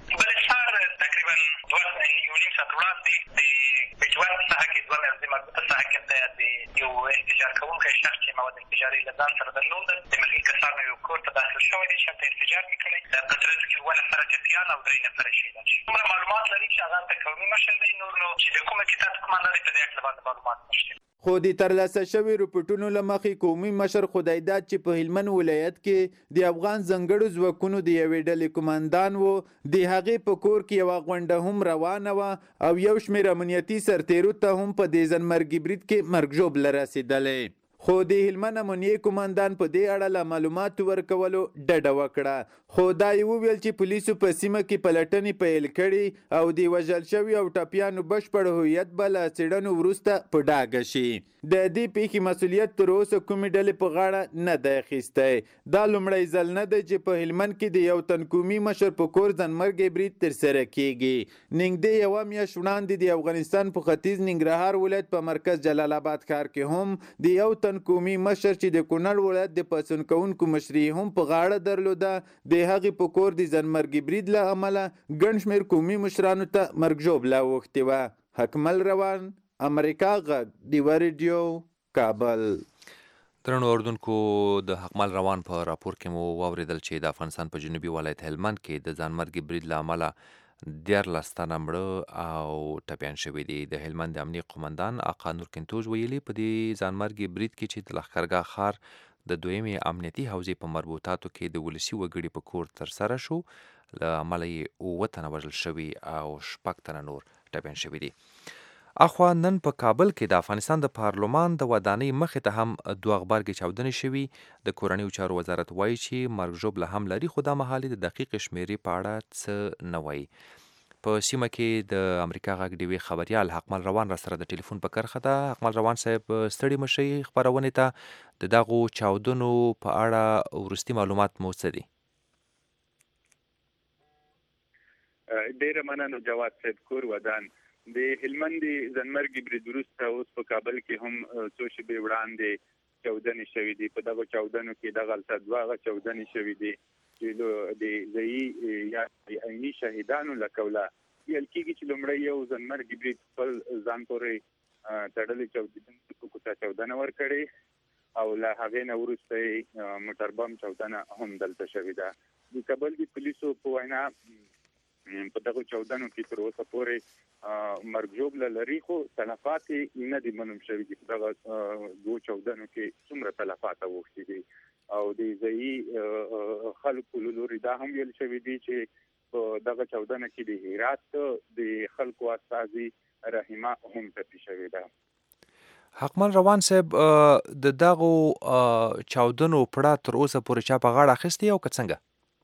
یو انفجار کوونکی شخص چې مواد انفجاري له ځان سره درلود د ملکي کسانو یو کور ته داخل شوی دی چې هلته انفجار یې کړی په ترڅ کې 7 نفره ټپیان او 3 نفره شهیدان شوي. دومره معلومات لري چې هغه هلته قومي مشر دی نور نو چې د کومه کتاب کومه لري په دې اړه باندې معلومات نشته. خو د ترلاسه شوي رپورټونو له مخې قومي مشر خدایداد چې په هلمند ولایت کې د افغان ځانګړو ځواکونو د یوې ډلې قومندان و د هغې په کور کې یوه غونډه هم روانه وه او یو شمېر امنیتي سرتیرو ته هم په دې ځانمرګي برید کې مرګ ژوبله رسېدلی. خو د هلمند امنیه قومندان په دې اړه له معلوماتو ورکولو ډډه وکړه. خو دا یې وویل چې پولیسو په سیمه کې پلټنې پیل کړي او د وژل شوي او ټپیانو بشپړ هویت به له څېړنو وروسته په ډاګه شي. د دې پیښې مسؤلیت تر اوسه کومې ډلې په غاړه نه دی اخیستی. دا لومړی ځل نه دی چې په هلمند کې د یو تن قومي مشر په کور ځانمرګي برید ترسره کیږي. نږدې یوه میاشت وړاندې د افغانستان په ختیځ ننګرهار ولایت په مرکز جلال آباد ښار کې هم د یو تن قومي مشر چې د کونړ ولایت د پاڅون کوونکو مشري هم په غاړه درلوده د هغې په کور د ځانمرګي برید له امله ګڼ شمېر قومي مشرانو ته مرګ ژوبله اوښتې وه. حکمل روان امریکا غږ ډیوه ریډیو کابل. درنو اردوونکو د حکمل روان په راپور کې مو واورېدل چې د افغانستان په جنوبي ولایت هلمند کې د ځانمرګي برید له امله 14 تنه مړه او ټپیان شوي دي. د هلمند د امنیې قومندان اقانور کنتوز ویلي په دې ځانمرګي برید کې چې د لښکرګاه ښار د دویمې امنیتي حوزې په مربوطاتو کې د ولسي وګړي په کور ترسره شو له امله یې 7 تنه وژل شوي او 6 تنه نور ټپیان شوي دي. اخوا نن په کابل کې د افغانستان د پارلمان د ودانۍ مخې ته هم 2 غبرګې چاودنې شوي. د کورنیو چارو وزارت وایي چې مرګ ژوبله هم لري خو دا مهال د دقیق شمیرې په اړه څه نه وایي. په سیمه کې د امریکا غږ ډیوې خبریال حکمل روان را سره د ټلیفون په کرښه ده. حکمل روان صاحب ستړي مشئ خپرونې ته د دغو چاودنو په اړه وروستي معلومات مو څه دي؟ ډیره مننه جواد صاحب. کور ودان د هلمند ځانمرګي برید وروسته اوس په کابل کې هم څو شېبې وړاندې چاودنې شوي دي. په دغو چاودنو کې دغلته 2 چاودنې شوي دي چې د ځایي یا عیني شهیدانو له قوله ویل کېږي چې لومړی یو ځانمرګي برید خپل ځان پورې تړلې چاودیدونکو ته چاودنه ورکړې او له هغې نه وروسته یې موټر بم چاودنه هم دلته شوې ده. د کابل د پولیسو په وینا په دغو چاودنو کې تر اوسه پورې مرګ ژوبله لري خو تلفات یې نه دي معلوم شوي دي. په دغه 2 چاودنو کې څومره تلفات اوښتي دي او د ځایي خلکو له لوري دا هم ویل شوي دي چې په دغه چاودنه کې د هرات د خلکو استازي رحیمه هم ټپي شوې ده. حکمل روان صاحب د دغو چاودنو پړه تر اوسه پورې چا په غاړه اخیستی او که څنګه؟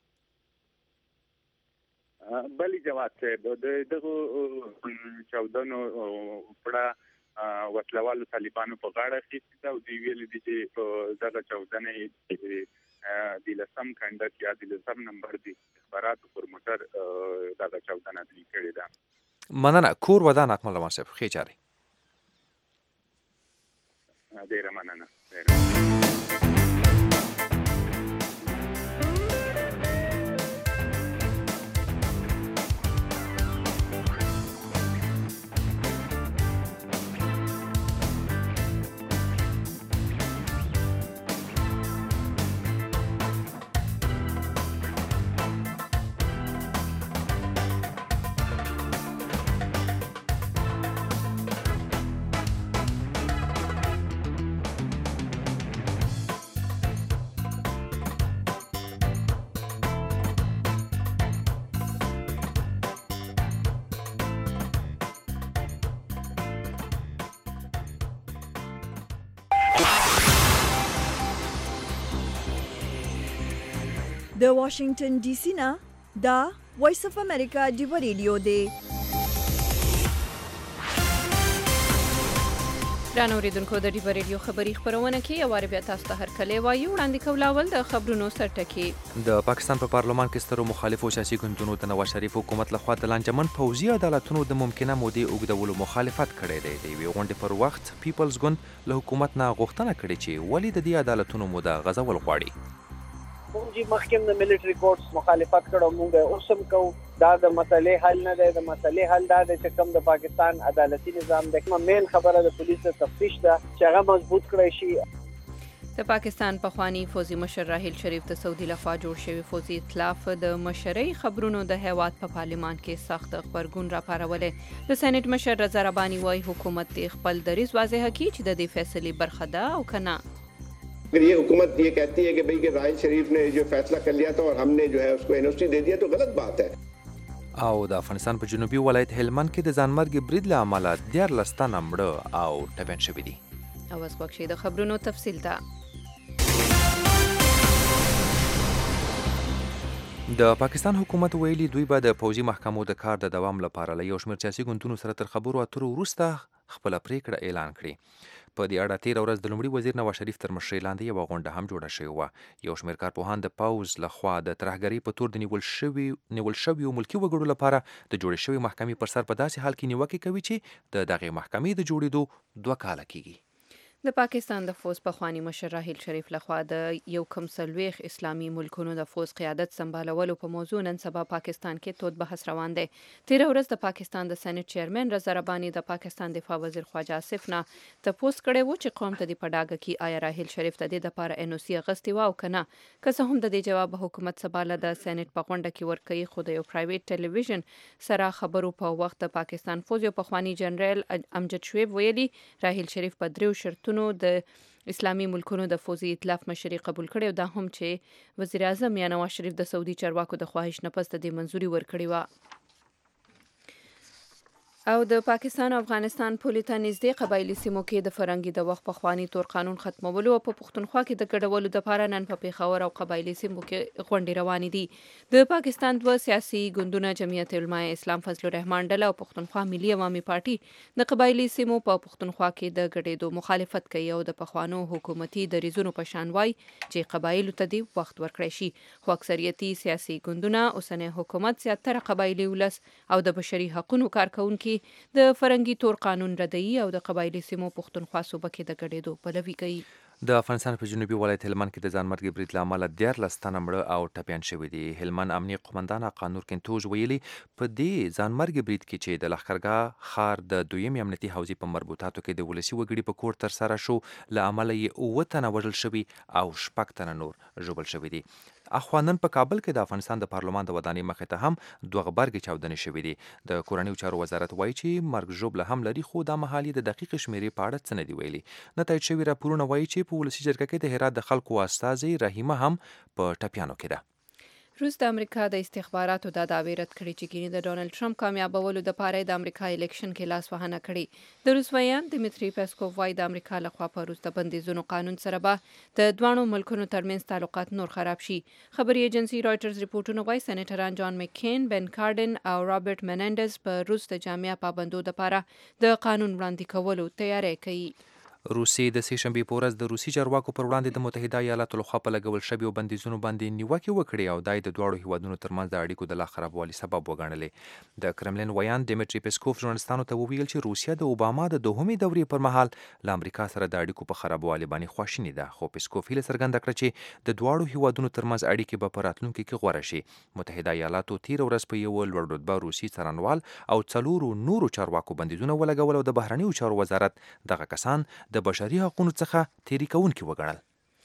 بلی جواد صاحب د دغو چاودنو پړه وسلوالو طالبانو په غاړه اخیستې ده او دوی ویلي دي چې په دغه چاودنې د 10 کنډک یا د 10 نمبر د استخباراتو پر موټر دغه چاودنه دوی کړې ده. مننه. کور ودان حکمل روان صاحب ښې چارې. ډیره مننه. د واشنگټن ډي سي نه دا وایس اف امریکا ډیو ریډیو دی. رانو ریدونکو د ډیو ریډیو خبری خبرونه کې یو واره بیا تاسو ته هرکلی وایو. وړاندې کولاول د خبرونو سرټکی. د پاکستان په پارلمان کې سترو مخالفو سیاسي ګوندونو د نواز شریف حکومت لخوا د لانجمن پوځي عدالتونو د ممکنه مودې اوږدولو مخالفت کړی دی. د یوې غونډې پر وخت پیپلز ګوند له حکومت نه غوښتنه کړې چې ولې د دې عدالتونو موده غځول غواړي. مونږ مخکې د ملټری کورټس مخالفت کړو، مونږ اوسم کوو. دا د مسلې حل نه دی. د مسلې حل دا دی چې کوم د پاکستان عدالتي نظام د کومه مین خبره د پولیسو تفتیش ده چې هغه مضبوط کړی شي. د پاکستان پخوانی فوزي مشر راحیل شریف د سعودي لخوا جوړ شوی فوزي ائتلاف د مشرۍ خبرونو د هیواد په پارلمان کې سخت خبرګون راپارولې. د سېنات مشر رضا رباني وايي حکومت خپل دریځ واضح کړي چې د دې فیصلې برخه ده او کنه. अगर ये हुकूमत ये कहती है कि भाई कि राहिल शरीफ ने जो फैसला कर लिया था और हमने जो है उसको एनओसी दे दिया तो गलत बात है. او د افغانستان په جنوبي ولایت هلمند کې د ځانمرګي برید له امله 14 تنه مړه او ټپیان شوي دي. او اوس وخت د خبرونو تفصیل ته. د پاکستان حکومت ویلي دوی به د پوځي محکمو د کار د دوام لپاره له یو شمېر سیاسي ګوندونو سره تر خبرو اترو وروسته خپله پریکړه اعلان کړي. په دې اړه تېره ورځ د لومړي وزیر نواز شریف تر مشرۍ لاندې یوه غونډه هم جوړه شوې وه. یو شمېر کارپوهان د پوځ لخوا د ترهګرۍ په تور د نیول شویو ملکي وګړو لپاره د جوړې شوې محکمې پر سر په داسې حال کې نیوکې کوي چې د دغې محکمې د جوړېدو 2 کاله کېږي. د پاکستان د فوز پخوانی مشر راحیل شریف لخوا د یو کم سلويخ اسلامي ملکونو د فوز قیادت سمبالولو په موضوع نن سبا پاکستان کې تود بحث روان دی. تیر ورځ د پاکستان د سېنات چیرمن رضا رباني د پاکستان دفاع وزیر خواجه آصف نه تپوس کړی و چې قوم ته د پډاګه کې آیا راحیل شریف ته د لپاره انوسی غستې و او کنه. که څه هم د دې جواب حکومت سباله د سېنات په غونډه کې ورکړي، خو د یو پرایویټ ټلویزیون سره خبرو په وخت د پاکستان فوز یو پخوانی جنرال امجد شعیب ویلي راحیل شریف په دریو شرطونو د اسلامي ملکونو د فوزي ائتلاف مشري قبول کړي او دا هم چې وزیر اعظم یا نواز شریف د سعودي چارواکو د خواهش نه پس د دې منځوري ورکړي و. او د پاکستان او افغانستان پولې ته نږدې قبایلي سیمو کې د فرنګي د وخت پخوانی تور قانون ختمولو او په پښتونخوا کې د ګډولو لپاره نن په پیښور او قبایلي سیمو کې غونډې روانې دي. د پاکستان 2 سیاسي ګوندونه جمعیت علماء اسلام فضل الرحمن ډله او پښتونخوا ملي عوامي پارټي د قبایلي سیمو په پښتونخوا کې د ګډېدو مخالفت کوي او د پخوانو حکومتي دریځونو په شان وای چې قبایلو ته دی وخت ورکړی شي. خو اکثریتي سیاسي ګوندونه اوسنۍ حکومت زیاتره قبایلي ولس او د بشري حقوقو کارکونکو د فرنګي تور قانون ردی او د قبایلي سیمو پښتونخوا صوبه کې د ګډېدو پلوي کوي. د افغانستان په جنوبي ولایت هلمند کې د ځانمرګي برید له امله 14 تنه مړه او ټپیان شوي دي. هلمند امنیه قومندان قانور کنټوژ ویلي په دې ځانمرګي برید کې چې د لښکرګاه ښار د دویم امنیتي حوزې په مربوطاتو کې د ولسي وګړي په کور تر سره شو له امله یې 9 تنه وژل شوي او 6 تنه نور ژوبل شوي دي. اخوا نن په کابل کې د افغانستان د پارلمان د ودانۍ مخې ته هم 2 غبرګې چاودنې شوې دي. د کورنیو چارو وزارت وایي چې مرګ ژوبله هم لري، خو دا مهال یې د دقیق شمیرې په اړه څه نه دي ویلي. نتایج شوي راپورونه وایي چې په ولسي جرګه کې د هرات د خلکو استازي رحیمه هم په ټپیانو کې ده. روس د امریکا د استخباراتو د دعوی رد کړي چې ګینه د ډونلډ ټرمپ کامیابولو د پاره د امریکا الیکشن کې لاس وهنه کړي. د روس ویان دمیتری پیسکوف وايي د امریکا لخوا په روس د بندیزونو قانون سره به د دوانو ملکونو ترمنځ تعلقات نور خراب شي. خبري ایجنسی رایټرز ریپورتونه وايي سېنیټران جان مکین، بن کارډن او رابرټ منندز په روس د جامعه پابندو د پاره د قانون وړاندې کولو تیاری کوي. روسي د سې شنبې په ورځ د روسي چارواکو پر وړاندې د متحده ایالاتو لخوا په لګول شویو بندیزونو باندې نیوکې وکړې او دا د دواړو هیوادونو ترمنځ د اړیکو د لا خرابوالي سبب وګڼلې. د کرملین ویان دمیتری پیسکوف ژورنالستانو ته وویل چې روسیا د اوباما د دوهمې دورې پر مهال له امریکا سره د اړیکو په خرابوالي باندې خواشینې ده. خو پیسکوف هیله څرګنده کړه چې د دواړو هیوادونو ترمنځ اړیکې به په راتلونکي کې غوره شي. متحده ایالاتو تیر ورځ په یو لوړ رتبه روسي څارنوال او 4 نورو چارواکو بندیزونه ولګول او د بهرنیو چارو وزارت دغه کسان د بشري حقوقو څخه تیری کوونکي وګڼل.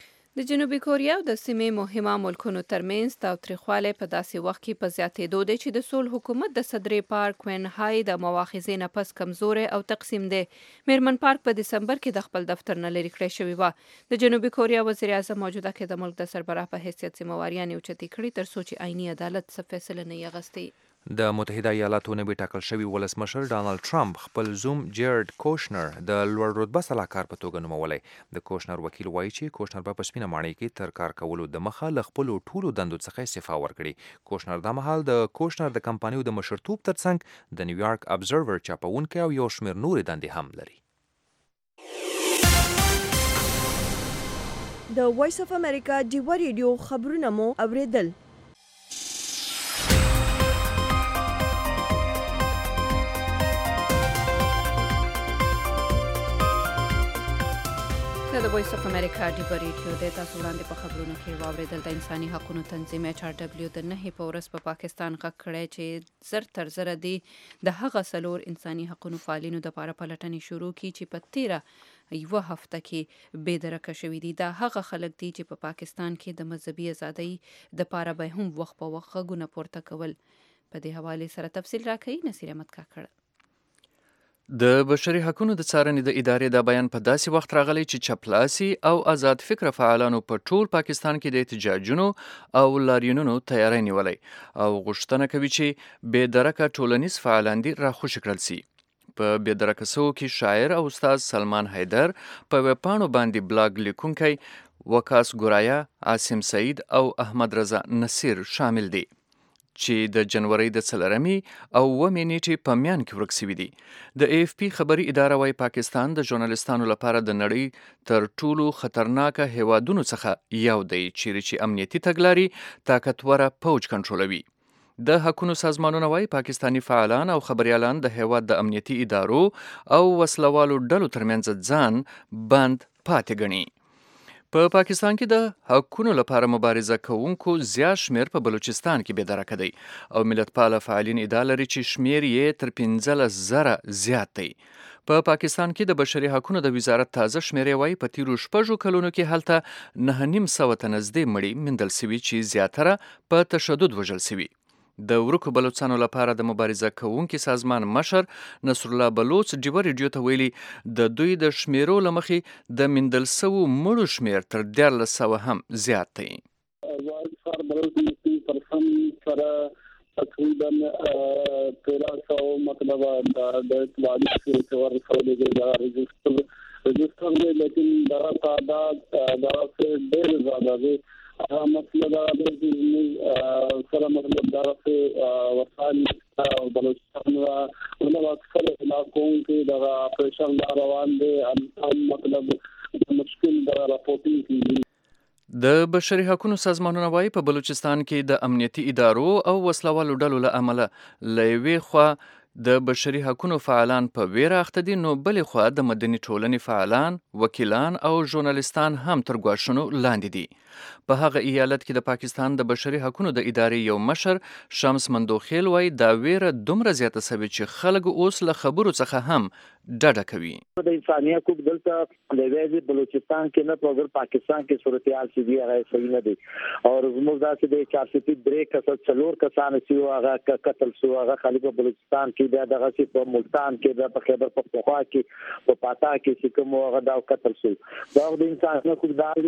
د جنوبي کوریا او د سیمې مهمه ملکونو ترمنځ تاوتریخوالی په داسې وخت کې په زیاتېدو دی چې د سول حکومت د صدرې پارک وین های د مواخذې نه پس کمزوري او تقسیم دی. میرمن پارک په دسمبر کې د خپل دفتر نه لرې کړی شوی و. د جنوبي کوریا وزیر اعظم موجوده کې د ملک د سربراه په حیثیت ذمہواریانې اوچتې کړې تر څو چې آئینی عدالت څه فیصله نه یې اخیستې. د متحده ایالاتو نوي ټاکل شوي ولسمشر ډانلډ ټرمپ خپل زوم جیرد کوشنر د لوړ رتبه سلاکار په توګه نومولی. د کوشنر وکیل وایي چې کوشنر په سپینه ماڼۍ کې تر کار کولو د مخه له خپلو ټولو دندو څخه استعفا ورکړي. کوشنر دا مهال د کوشنر د کمپنیو د مشرتوب ترڅنګ د نیویارک ابزرور چاپونکی او یو شمېر نورې دندې هم لري. د وایس اف امریکا ډیوا ریډیو خبرونه مو اوریدل. د وایس اف امریکا ډیوا ریډیو د تاسو وړاندې په خبرونو کې واوریدل د انساني حقوقو تنظیم HRW د 9 په ورځ په پاکستان غږ کړی چې زر تر زره دی د هغه څلور انساني حقوقو فعالینو د لپاره پلټنې شروع کی چې په 13 یوه هفته کې بې درکه شوي دي. دا هغه خلک دي چې په پاکستان کې د مذهبي ازادۍ د لپاره به هم وخت په وخت غږونه پورته کول. په دې حواله سره تفصیل راکوي نصیر احمد کاکړ. د بشري حقوقو د څارنې د ادارې دا بیان په داسې وخت راغلی چې چپلاسي او آزاد فکر فعالانو په ټول پاکستان کې د احتجاجونو او لاریونونو تیاری نیولی او غوښتنه کوي چې بې درکه ټولنیز فعالان دي راخوشي کړل سي. په بې درکه سوو کې شاعر او استاد سلمان حیدر په ویبپاڼو باندې بلاګ لیکونکی وکاس ګورایا، عاصم سعید او احمد رضا نصیر شامل دي چې د جنوري د 4 او 9 نیټې په میان کې ورک شوي دي. د AFP خبري اداره وايي پاکستان د ژورنالستانو لپاره د نړۍ تر ټولو خطرناکه هیوادونو څخه یو دی چې امنیتي تګلارې طاقتوره پوج کنټرولوي. د حقوقو سازمانونه وايي پاکستانی فعالان او خبريالان د هیواد د امنیتي ادارو او وسلوالو ډلو ترمنځ ځان بند پاتې ګڼي. په پاکستان کې د حقوقو لپاره مبارزه کوونکو زیات شمیر په بلوچستان کې بې درکه دی او ملتپاله فعالین ادعا لري چې شمیر یې تر 15,000 زیات دی. په پاکستان کې د بشري حقوقو د وزارت تازه شمیرې وايي په تیرو 6 کلونو کې هلته 9,500 ته نږدې مړي موندل شوي چې زیاتره په تشدد وژل شوي. د ورکو بلوچستانو لپاره د مبارزه کوونکي سازمان مشر نصر الله بلوچ ډیوا ریډیو ته ویلي د دوی د شمیرو لمخې د موندل شوو مړو شمیر تر 1,400 هم زیات دی. تقریبا 1300 مطلب د اطلاعات کې ورسره رجسټر دی لیکن دا تعداد دا ډېر زیاده دی. مطلب دا چې سره مطلب دا چې وسایل او بلوچستان او اکثر علاقوں کې دا اپریشن روان دي هم مطلب مشکل دا راپورټینګ کیږي. د بشري حقوقو سازمانونه وايي په بلوچستان کې د امنیتي ادارو او وسلوالو ډلو له امله لوي خوا د بشري حقوقو فعالان په ویره اخته دي، نو بلې خوا د مدني ټولنې فعالان، وکیلان او ژورنالستان هم تر ګواښونو لاندې دي. په هغه ایالت کې د پاکستان د بشري حقوقو د ادارې یو مشر شمس مندوخیل وایي دا ویره دومره زیاته شوې چې خلک اوس له خبرو څخه هم ډډه کوي. د انساني حقوق دلته د ویزې بلوچستان کې نه په پاکستان کې صورتحال چې دی هغه صحیح نه دی او زموږ داسې د 403 کسان څلور کسان چې هغه قتل شو هغه خالي په بلوچستان کې بیا دغه چې په ملتان کې په خیبر پختونخوا کې په پاتا کې چې کوم هغه دا قتل شو. دا د انساني حقوق د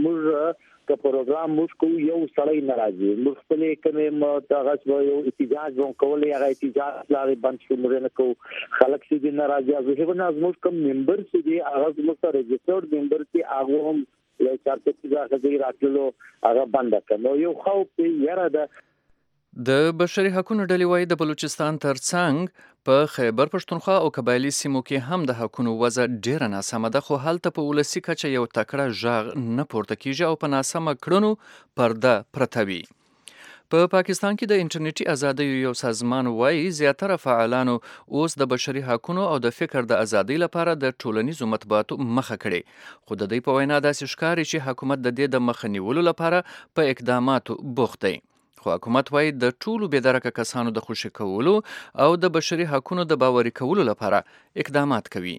موږ که پروګرام موږ کو یو سړی ناراضي موږ خپل کوم دغه یو احتجاج وکولای هغه احتجاج لاري بند شو نه کو خلک چې ناراضي هغه نه موږ کوم ممبر چې دی هغه موږ سره رجسټرډ ممبر چې هغه هم له چارته چې هغه راتلو هغه بند کړو یو خوف یاره ده. د بشري حقوقو ډلې وايي د بلوچستان ترڅنګ په خیبر پښتونخوا او قبایلی سیمو کې هم د حقوقو وضع ډیره ناسمه ده، خو هلته په ولسی کچه یو تکړه ژغ نه پورته کیږي او په ناسمه کړنو پرده پرته وي. په پاکستان کې د انټرنیټي ازادۍ یو سازمان وايي زیاتره فعالانو اوس د بشري حقوقو او د فکر د ازادۍ لپاره د ټولنیزو مطبوعاتو مخه کړي، خو د دې په وینا داسې ښکاري چې حکومت د دې د مخه نیولو لپاره په اقداماتو بوخت دی. خو حکومت وايي د ټولو بېدرکه کسانو د خوشي کولو او د بشري حقوقو د باوري کولو لپاره اقدامات کوي.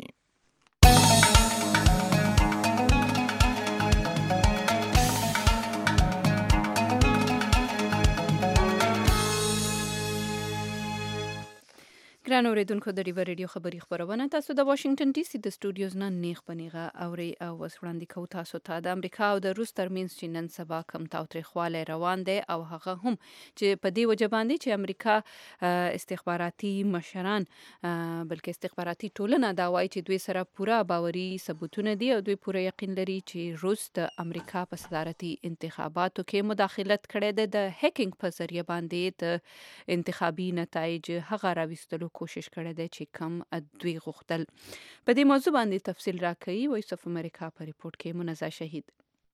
ګران ګران اوریدونکو د ریور ریډیو خبري خبرونه تاسو د واشنگټن ډي سي د سټوډیوز نه نیغ پنیغه اوري او وسوړاندې کو تاسو ته د امریکا او د روس ترمنځ چې نن سبا کم تاوتریخواله روان دی او هغه هم چې په دې وجه باندې چې امریکا استخباراتي مشران بلکې استخباراتي ټولنه دا وایي چې دوی سره پوره باوري ثبوتونه دي او دوی پوره یقین لري چې روس د امریکا په صدارتي انتخاباتو کې مداخلت کړې ده د هیکینګ په ذریعہ باندې د انتخابي نتایج هغه راوستلو کوشش کړی دی چې کم دوی غوښتل. په دې موضوع باندې تفصیل راکوي وایس اف امریکا په ریپورت کې منزه شهید.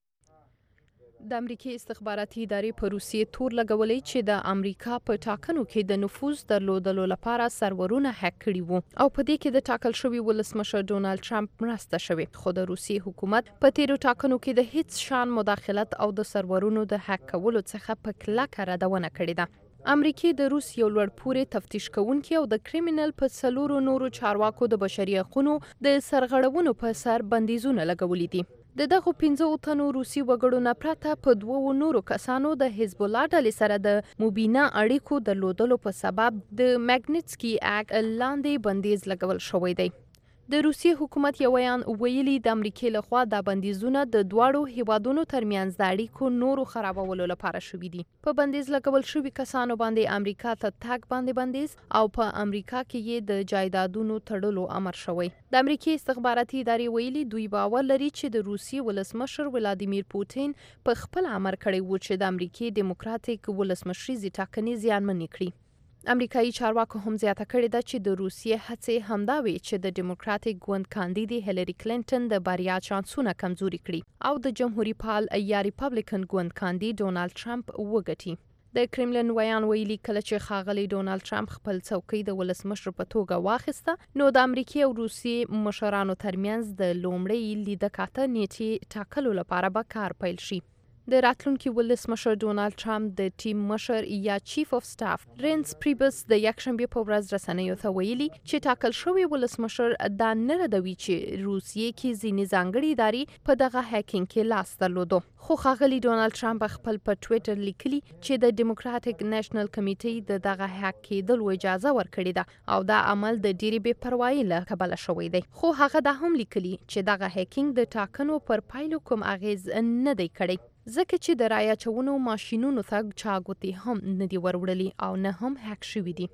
د امریکای استخباراتي ادارې په روسیې تور لګولې چې د امریکا په ټاکنو کې د نفوذ درلودلو لپاره سرورونه هک کړي وو او په دې کې د ټاکل شوی ولسمشر ډونالد ټرمپ مرسته شوی، خو د روسیې حکومت په تیرو ټاکنو کې د هیڅ شان مداخلت او د سرورونو د هک کولو څخه په کلکه ردونه کړې ده. امریکای د روس یو لوړ پورې تفتیش کوونکی او د کریمینل په څلورو نورو چارواکو د بشري حقوقو د سرغړونو په سر بندیزونه لګولې دي. د دغه 15 تنو روسي وګړو نه پرته په 2 نورو کسانو د حزب الله ډلې سره د مبینه اړیکو درلودلو په سبب د ماګنټسکي اکټ لاندې بندیز لګول شوی دی. د روسیې حکومت یو بیان ویلي د امریکای لخوا د بندیزونه د دواړو هیوادونو ترمنځ د اړیکو نورو خرابولو لپاره شوي دي. په بندیز لګول شوي کسانو باندې امریکا ته تګ باندې بندیز او په امریکا کې یې د جایدادونو تړلو امر شوی. د امریکای استخباراتي ادارې ویلي دوی باور لري چې د روسي ولسمشر ولادیمیر پوتین په خپل امر کړی و چې د امریکای دیموکراتیک ولسمشریزي ټاکنې زیانمنې کړي. امریکایي چارواکو هم زیاته کړې ده چې د روسیې هڅې همدا وي چې د ډیموکراتیک ګوند کاندیدې هیلری کلینټن د بریا چانسونه کمزوري کړي او د جمهوریت پال یا ریپبلیکن ګوند کاندید ډونالد ټرمپ وګټي. د کرملن ویان ویلي کله چې ښاغلی ډونالد ټرمپ خپل څوکۍ د ولسمشر په توګه واخیسته نو د امریکای او روسیې مشرانو ترمنځ د لومړۍ لیدکاته نیټې ټاکلو لپاره به کار پیل شي. د راتلونکي ولسمشر ډونالد ټرمپ د ټیم مشر یا چیف اف سټاف رینس پریبس د یکشنبه په ورځ رسنیو ته ویلي چې ټاکل شوی ولسمشر دا نه ردوي چې روسیې کې ځینې ځانګړي ادارې په دغه هیکینګ کې لاس درلودو. خو ښاغلی ډونالد ټرمپ خپل په ټویټر لیکلي چې د ډیموکراتیک نېشنل کمیټې د دغه هک کېدلو اجازه ورکړې ده او دا عمل د ډېرې بې پروایۍ له کبله شوی دی. خو هغه دا هم لیکلي چې دغه هیکینګ د ټاکنو پر پایلو کوم اغیز نه دی کړی ځکه چې د رایه چونو ماشینونو ته چا ګوتې هم نه دي وروړلي او نه هم هک شوي دي.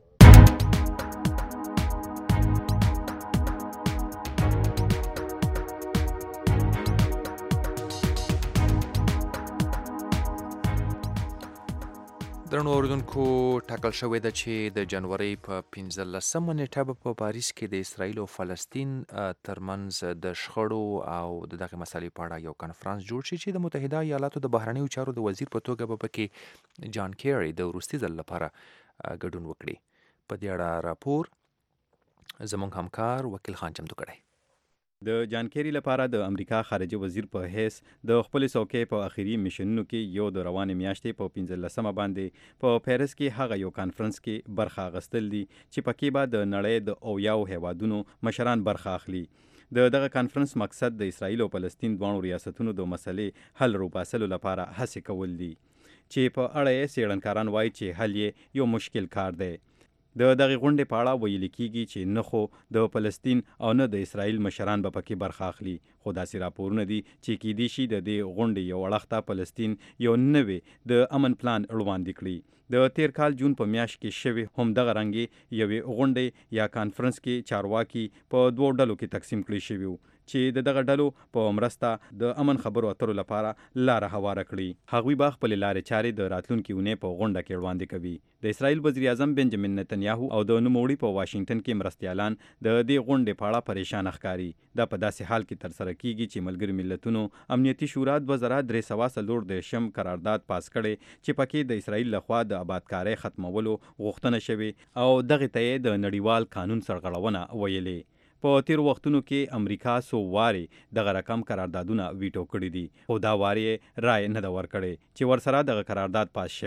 درنو اوریدونکو ټاکل شوې ده چې د جنوري په 15مه نیټه به په پاریس کې د اسرایل او فلسطین ترمنځ د شخړو او دغه مسالې په اړه یو کنفرانس جوړ شي چې د متحده ایالاتو د بهرنیو چارو د وزیر په توګه به پکې جان کیری د وروستي ځل لپاره ګډون وکړي. په دې اړه راپور زموږ همکار وکیل خان چمتو کړی. د جان کیری لپاره د امریکا خارجه وزیر په حیث د خپل څوکۍ په اخیری میشنونو کې یو د روانې میاشتې په 15مه باندې په پیرس کې هغه یو کانفرنس کې برخه اخیستل دي چې پکې به د نړۍ د اویاو هیوادونو مشران برخه اخلي. د دغه کانفرنس مقصد د اسرایل او فلسطین دوه ریاستونو د مسلې حل روباسلو لپاره هڅې کول دي چې په اړه یې څېړنکاران وایي چې حل یې یو مشکل کار دی. د دغه غونډې په اړه ویل کېږي چې نه خو د فلسطین او نه د اسرایل مشران به پکې برخه اخلي، خو داسې راپورونه دي چې کېدای شي د دې غونډې یو اړخته فلسطین یو نوې د امن پلان وړاندې کړي. د تیر کال جون په میاشت کې شوی هم دغه رنګې یوې غونډې یا کانفرنس کې چارواکي په 2 ډلو کې تقسیم کړي شوي وو چې دغه ډلو په مرسته د امن خبرو اترو لپاره لاره هواره کړي. هغوی به خپل لارې چارې د راتلونکي اونۍ په غونډه کې وړاندې کوي. د اسرایل وزیر اعظم بنجامین نتنیاهو او د نوموړي په واشنگټن کې مرستیالان د دې غونډې په اړه پریشان ښکاري. دا په داسې حال کې ترسره کیږي چې ملګري ملتونو امنیتي شورا 2340 قرارداد پاس کړي چې پکې د اسرایل لخوا د آبادکارۍ ختمولو غوښتنه شوې او دغه ته یې د نړیوال قانون سرغړونه ویلې. په تیر وختونو کې امریکا څو وارې دغه رقم قراردادونه ویټو کړي دي، خو دا وارې رای نه ده ورکړې چې ورسره دغه قرارداد پاس شوی دی.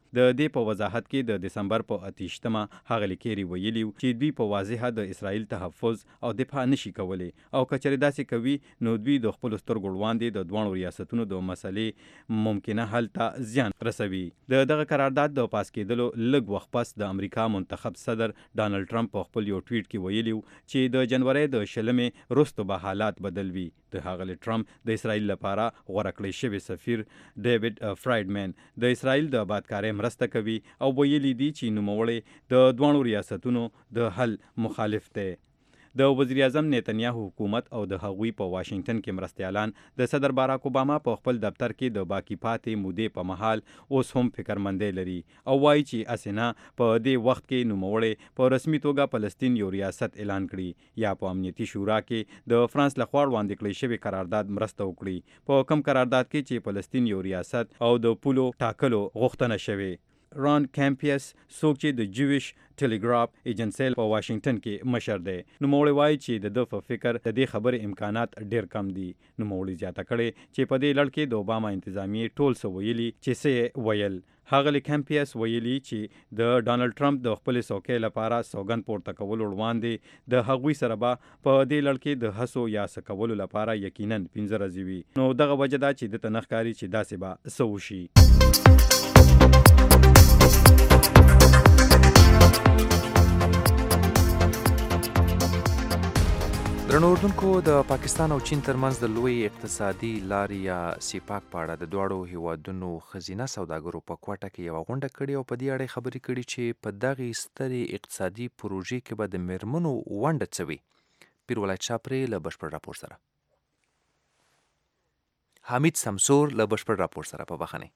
د دې په وضاحت کې د دسمبر په 28مه ښاغلي کیری ویلي چې دوی په واضحه د اسرائیل تحفظ او دفاع نشي کولی او کچره داسې کوي نو دوی د خپل سترګو وړاندې د دوه ریاستونو د مسلې ممکنه حل ته زیان رسوي. دغه قرارداد د پاس کېدلو لږ وخت پس د امریکا منتخب صدر ډانلډ ټرمپ په خپل یو ټویټ کې ویلي چې د جنوري د 20 وروسته به حالات بدل وي. د ښاغلي ټرمپ د اسرائیل لپاره غوره کړی شوی سفیر ډیوډ فرایډمن د اسرائیل د آبادکارۍ مرسته کوي او ویلي دي چې نوموړی د دوه ریاستونو د حل مخالف دی. د وزیر اعظم نیتنیاهو حکومت او د هغوی په واشنگټن کې مرستیالان د صدر باراک اوباما په خپل دفتر کې د باقی پاتې مودې په محل اوس هم فکرمندۍ لري او وایي چې اسنه په دې وخت کې نوموړی په رسمي توګه فلسطین یو ریاست اعلان کړي یا په امنیتي شورا کې د فرانس لخوا وړاندې کړی شوی قرارداد مرسته وکړي په کوم قرارداد کې چې فلسطین یو ریاست او د پولو ټاکلو غوښتنه شوې. ران کیمپیس څوک چې د جویش ټیلیګراف ایجنسی په واشنگټن کې مشر دی نوموړی وایي چې د په فکر د دې خبرې امکانات ډیر کم دي. نوموړی زیاته کړې چې په دې لړ کې د اوباما انتظامیې ټول څه ویلي چې څه ویل. ښاغلي کیمپیس ویلي چې د ډانلډ ټرمپ د خپل څوکۍ لپاره سوګند پورته کولو وړاندې د هغوی سره به په دې لړ کې د هڅو یا څه کولو لپاره یقینا 15 ورځې وي. نو دغه وجه ده چې دته نه ښکاري چې داسې به څه وشي. درنو اردوونکو د پاکستان او چین ترمنځ د لوی اقتصادي لارې یا سیپاک په اړه د دواړو هیوادونو ښځینه سوداګرو په کوټه کې یوه غونډه کړې او په دې اړه خبرې کړي چې په دغې سترې اقتصادي پروژې کې به د میرمنو ونډه څه وي. پیر ولایت شاه پرې له بشپړ راپور سره حمید سمسور له بشپړ راپور سره په بخښنې.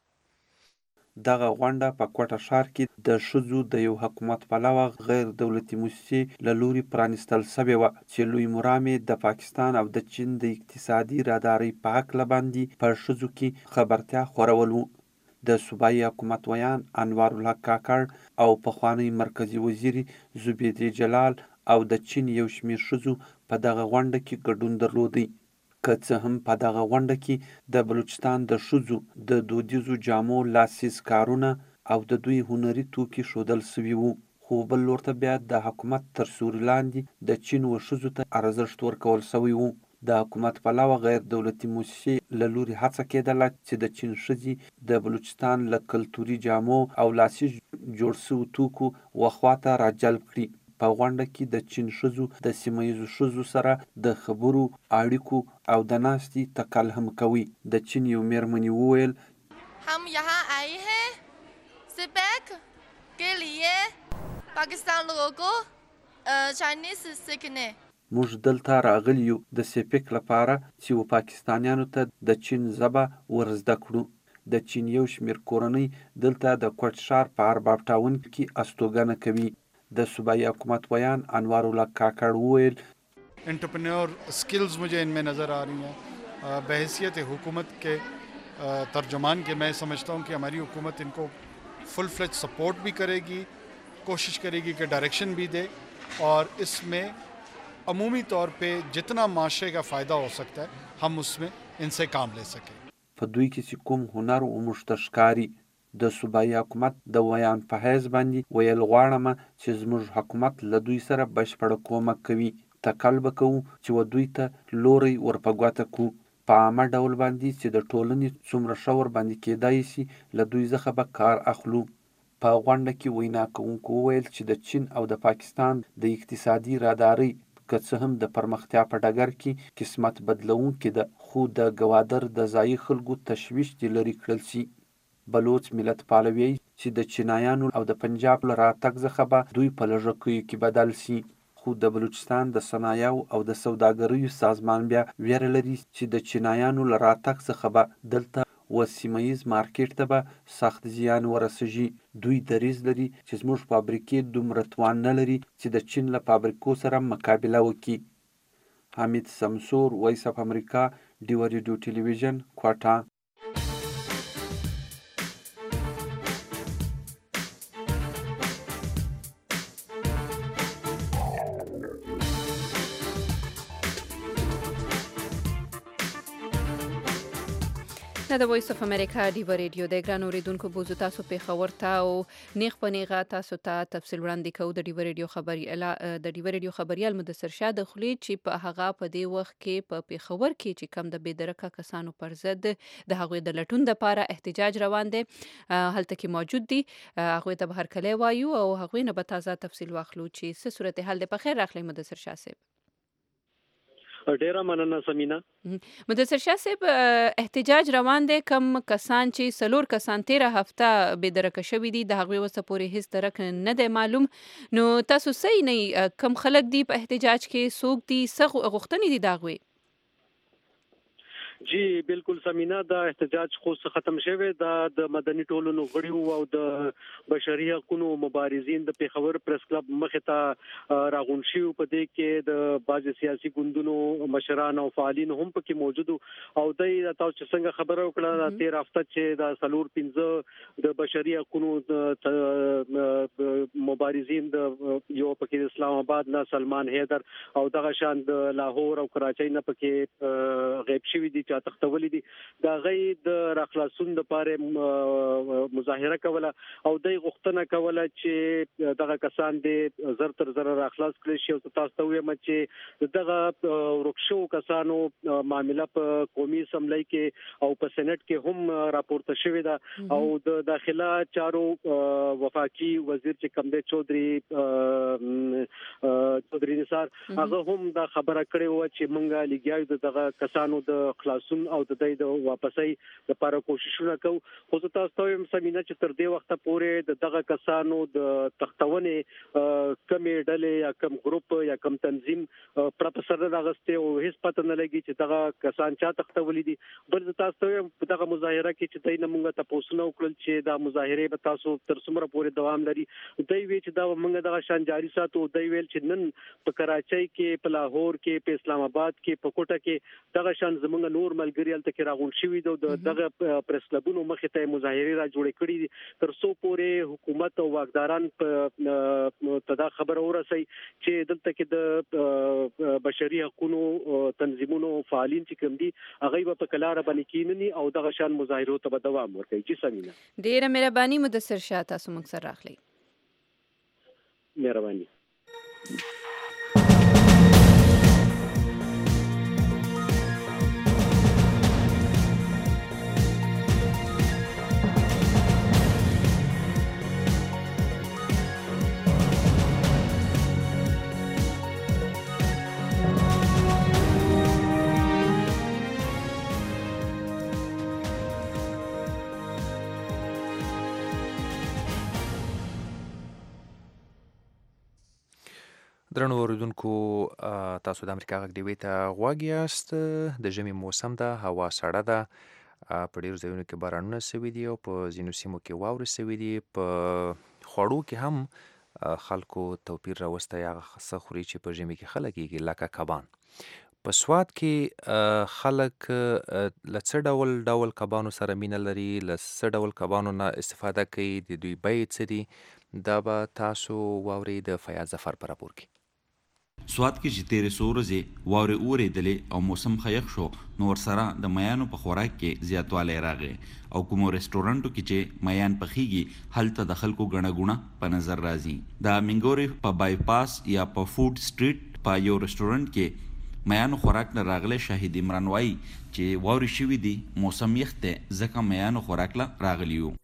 دغه غونډه په کوټه ښار کې د ښځو د یو حکومت پلوه غیر دولتي موسسې له لوري پرانیستل شوې وه چې لوی مرام د پاکستان او د چین د اقتصادي رادارۍ په هکله باندې په ښځو کې خبرتیا خورول وو. د صوبایي حکومت ویان انوار الحق کاکړ او پخوانی مرکزي وزیر زبیدې جلال او د چین یو شمېر ښځو په دغه غونډه کې ګډون درلودی. که څه هم په دغه غونډه کې د بلوچستان د ښځو د دودیزو جامو لاسیز کارونه او د دوی هنري توکي ښودل شوي وو، خو بل لور ته بیا د حکومت تر سیوري لاندې د چین و ښځو ته ارزښت ورکول شوی وو. د حکومت پلوه غیر دولتي موسسې له لوري هڅه کېدله چې د چین ښځې د بلوچستان له کلتوري جامو او لاسیز جوړ شوو توکو وخواته راجلب کړي. په غونډه کې د چین ښځو د سیمه ییزو ښځو سره د خبرو، اړیکو او د ناستې تکل هم کوي. د چین یو میرمنې وویل हम यहाँ आए हैं सिपेक के लिए पाकिस्तान लोगों को चाइनीज सीखने. موږ دلته راغلي یو د سیپک لپاره چې و پاکستانیانو ته د چین ژبه ورزده کړو. د چین یو شمېر کورنۍ دلته د کوټ ښار په ارباب ټاون کې استوګنه کوي. د صوبایي حکومت ویان انوار الحق کاکړ وویل एंटरप्रेन्योर स्किल्स मुझे इनमें नज़र आ रही हैं. बहैसियत हुकूमत के तर्जुमान के मैं समझता हूँ कि हमारी हुकूमत इनको फुल फ्लेज सपोर्ट भी करेगी, कोशिश करेगी कि डायरेक्शन भी दे और इसमें अमूमी तौर पे जितना माशरे का फ़ायदा हो सकता है हम उसमें इनसे काम ले सकें. په دوی کې چې کوم هنر وموږ ته ښکاري. د صوبایي حکومت د ویان په حیث باندې ویل غواړم چې زموږ حکومت له دوی سره بشپړه کومک کوي. تکل به کوو چې و دوی ته لوری ور په ګوته کړو په عامه ډول باندې چې د ټولنې څومره ښه ورباندې کېدای شي له دوی څخه به کار اخلو. په غونډه کې وینا کوونکو وویل چې د چین او د پاکستان د اقتصادي رادارۍ که څه هم د پرمختیا په ډګر کې قسمت بدلونکې ده، خو د ګوادر د ځایي خلکو تشویش دې لرې کړل شي. بلوچ ملت پالوي چې د چینایانو او د پنجاب له راتګ څخه به دوی په لږکیو کې بدل شي، خو د بلوچستان د صنایعو او د سوداګریو سازمان بیا ویره لري چې د چینایانو له راتګ څخه به دلته و سیمه ییز مارکیټ ته به سخت زیان ورسیږي. دوی دریځ لري چې زموږ فابریکې دومره توان نه لري چې د چین له فابریکو سره مقابله وکړي. حمید سمسور، وایس اف امریکا، ډیو ریډیو ټلویزیون، کوټه. دا د وایس اف امریکا ډیو ریډیو د ګران اوریدونکو بوزو تاسو په خبر تا او نیغ پنیغه تاسو ته تفصیل وړاندې کوو د ډیو ریډیو خبريال مدثر شاه د خلی چې په هغه په دی وخت کې په خبر کې چې کم د بيدرکه کسانو پر ضد د هغوی د لټون د لپاره احتجاج روان دي هلته کې موجود دي هغوی ته بهر کله وایو او هغوی نه به تازه تفصیل واخلو چې څه صورتحال ده. په خیر راغلی مدثر شاه صاحب. ډیره مننه سمینا. مدثر شاه صاحب احتجاج روان دي کم کسان چې سلور کسان 13 هفته بيدرکه شوی دي د هغوی وسه پورې هیڅ درک نه دی معلوم. نو تاسو صحیح نه کم خلک دي په احتجاج کې څوک دي څه غوښتنې دي دا غوي؟ جی بالکل سمینا دا احتجاج خو ختم شوه د مدني ټولنو غړي او د بشري حقوقو مبارزین د پیښور پریس کلب مخه ته راغون شي په دې کې د باج سیاسي ګوندونو مشران او فعالین هم پکې موجود او د تاسو څنګه خبره وکړه 13 هفته چې د سلور 15 د بشري حقوقو مبارزین د یو پکې اسلام آباد نه سلمان حیدر او دغه شان د لاهور او کراچۍ نه پکې غیب شوی دي تختولې دي دا غي د راخلاصون د پاره مظاهره کوله او د غوښتنه کوله چې دغه کسان د زر تر زر راخلاص کړي شي او تاسو ته وایم چې دغه ورکشو کسانو معاملې په قومي اسمبلی کې او په سېنات کې هم راپورته شوې ده او د داخله چارو وفاقي وزیر چې کم دی چودري نثار هغه هم دا خبره کړې و چې مونږه لګیاو دغه کسانو د خلاصون او د دې د واپسۍ لپاره کوششونه کوو. خو تاسو ته هم سمینا چې تر دې وخت پورې دغه کسانو د تختونې کمې ډلې یا کم ګروپ یا کم تنظیم پر سر راغسته او هیڅ پته نه لګي چې دغه کسان چا تختولې دي. بل تاسو ته په دغه مظاهره کې چې دای نه مونږ ته پوښتنه وکړل چې دا مظاهره به تاسو تر څومره پورې دوام لري. دوی وی چې دا مونږ دغه شان جاری ساتو. دوی ویل چې نن په کراچۍ کې په لاهور کې په اسلام آباد کې په کوټه کې دغه شان زمونږ نور ملګری الته کې راغون شوی دغه پریس کلبونو مخې ته مظاهره را جوړې کړې دي تر څو پورې حکومت او واکداران په تدا خبر ورسي چې دلته کې د بشري حقوقو تنظیمونو فعالین چې کوم دي هغه په کلاره باندې کینني او دغه شان مظاهرو ته دوام ورکوي. چې سمینا ډیره مهرباني مدثر شاه تاسو موږ سره راغلی. مهرباني. درنو اوریدونکو تاسو د امریکا غږ ډیوي ته غوږ یاست. د ژمي موسم ده، هوا سړه ده، په ډیرو ځایونو کې بارانونه سوي دي او په ځینو سیمو کې واورې سوي دي. په خوړو کې هم خلکو توپیر راوستی هغه څه خوري چې په ژمي کې خلک کېږي لکه کبان. په سوات کې خلک له څه ډول کبانو سره مینه لري، له څه ډول کبانو نه استفاده کوي، د دوی بیې څه دي، دا به تاسو واورئ د فیاض ظفر په راپور کې. سوات کې چې تیرې څو ورځې واورې اورېدلې او موسم ښه یخ شو نو ورسره د میانو په خوراک کې زیاتوالی راغی او کومو رسټورانټو کې چې میان پخیږي هلته د خلکو ګڼه ګوڼه په نظر راځي. د منګورې په بای پاس یا په فوډ سټریټ په یو رسټورانټ کې میانو خوراک نه راغلی شاهد عمران وایي چې واورې شوي دي، موسم یخ دی ځکه میانو خوراک له راغلي یو.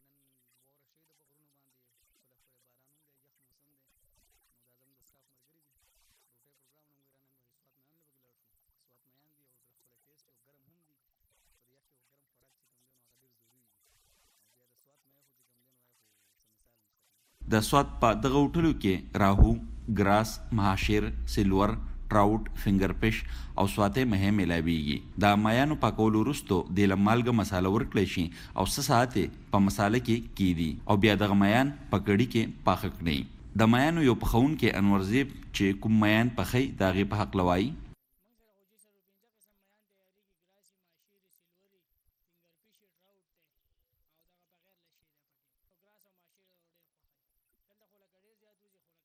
د سوات په دغه هوټلو کې راهو، ګراس، مهاشر، سیلور، ټراوټ، فنګر فش او سواتی مهی ملاویږي. د مایانو پاکولو وروستو د له مالګه مساله ورکړی شي او څه ساعتې په مساله کې کیدي او بیا دغه میان په کړي کې پاخه کړي. د میانو یو پخونکی انور زیب چې کوم میان پخی د هغې په حق لوایي.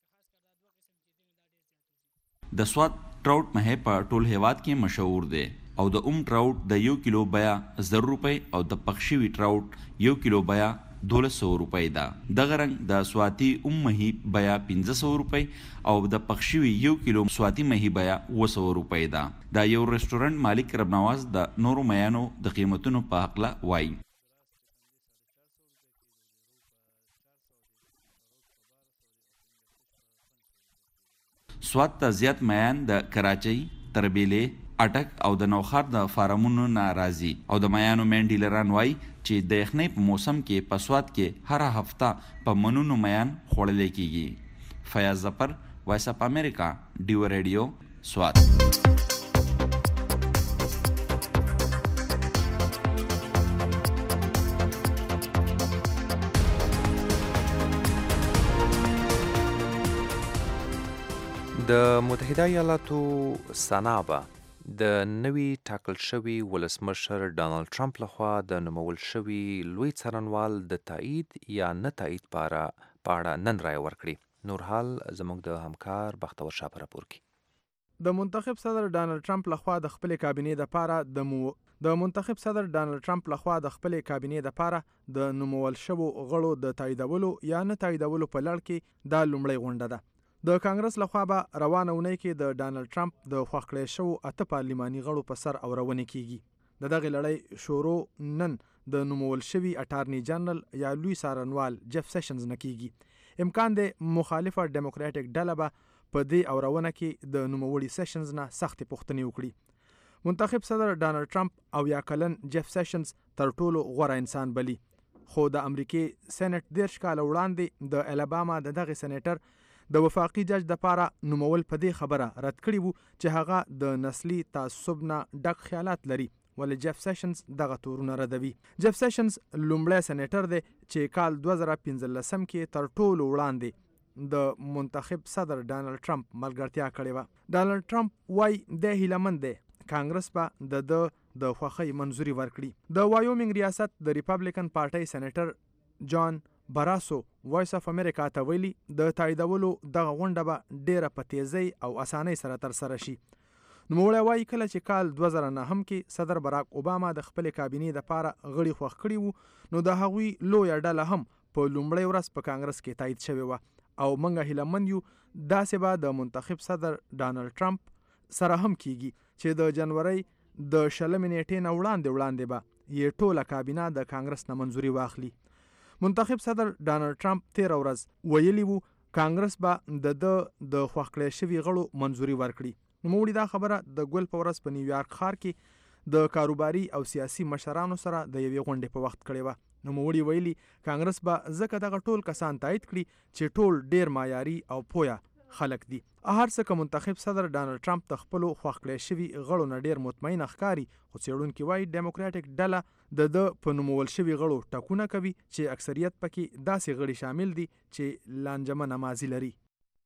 د سوات ټراوټ مهی په ټول هیواد کې مشهور دی. او د ټراوټ د 1 کیلو بیا 0 روپۍ او د پخشوي ټراوټ 1 کیلو بیا 1200 روپۍ ده. دغه رنګ د سواتی مهي بیا 1500 روپۍ او د پخشوي 1 کیلو سواتی مهي بیا 200 روپۍ ده. دا یو ریسټورانټ مالک رب نواز د نورو میانو د قیمتونو په حق لا وایي. سوات ته زیات میان د کراچۍ، تربیلې، اټک او د نوخار د فارمونو ناراضي او د میانو مین ډیلران وایي چې د یخنۍ په موسم کې په سوات کې هر هفته په منونو میان خوړل کیږي. فیاض ظفر، وایس اف امریکا، ډیو ریډیو، سوات. د متحده ایالاتو سنابه د نوي ټاکل شوي ولسمشر ډانلډ ټرمپ لخوا د نومول شوي لوی څارنوال د تایید یا نه تایید په اړه نن رایه ورکړي. نورحال زموږ د همکار بختور شاه په راپور کې. د منتخب صدر ډانلډ ټرمپ لخوا د خپل کابینې د نومول شوو غړو د تاییدولو یا نه تاییدولو په لړ کې دا لومړی غونډه ده. د کانګرس لخوا به روانه اونۍ کې د ډانلډ ټرمپ د خوښ کړی شوو 8 پارلماني غړو په سر اورونې کیږي. د دغې لړۍ شروع نن د نومول شوي اټارني جنرال یا لوی څارنوال جف سیشنز نه کیږي. امکان دی مخالفه ډیموکراټک ډله به په دې اورونه کې د نوموړي سیشنز نه سختې پوښتنې وکړي. منتخب صدر ډانلډ ټرمپ او یا کلن جف سیشنز تر ټولو غوره انسان بلی، خو د امریکای سېنات 10 کال وړاندې د الاباما د دغه سېنیټر د وفاقي جج د پاره نومول په دې خبره رد کړی وو چې هغه د نسلی تعصب نه ډک خیالات لري، ولې جف سیشنز دغه تورونه ردوي. جف سیشنز لومړی سېنیټر دی چې کال 2015 کې تر ټولو وړاندې د منتخب صدر ډانلډ ټرمپ ملګرتیا کړې وه. ډانلډ ټرمپ وایي د هیلهمند دی کانګرس به د خوښۍ منظوري ورکړي. د وایومینګ ریاست د ریپبلیکن پارټۍ سېنیټر جان براسو وایس اف امریکا ته ویلي د تاییدولو دغه غونډه به ډیره په تیزۍ او اسانۍ سره ترسره شي. نوموړی وایي کله چې کال 2009 کې صدر براک اوباما د خپلې کابینې دپاره غړي خوښ کړي وو نو د هغوی لویه ډله هم په لومړۍ ورځ په کانګرس کې تایید شوې وه او موږ هیلهمند یو داسې به د منتخب صدر ډانلډ ټرمپ سره هم کیږي چې د جنورۍ د 20 نیټې نه وړاندې به یې ټوله کابینه د کانګرس نه منظوري واخلي. منتخب صدر ډانلډ ټرمپ 13 ورځ ویلي وو کانګرس به د خوښ کړی شوي غړو منظوري ورکړي. نوموړي دا خبره د ګل په ورځ په نیویارک ښار کې د کاروباري او سیاسي مشرانو سره د یوې غونډې په وخت کړې وه. نوموړي ویلي کانګرس به ځکه دغه ټول کسان تایید کړي چې ټول ډیر معیاري او پوهه خلک دي. هر څه که منتخب صدر ډانلډ ټرمپ د خپلو خوښ کړی شوي غړو نه ډیر مطمئن ښکاري، خو څېړونکي وایي ډیموکراټک ډله د په نومول شوي غړو ټاکونه کوي چې اکثریت پکې داسې غړي شامل دي چې لانجمنه ماضي لري.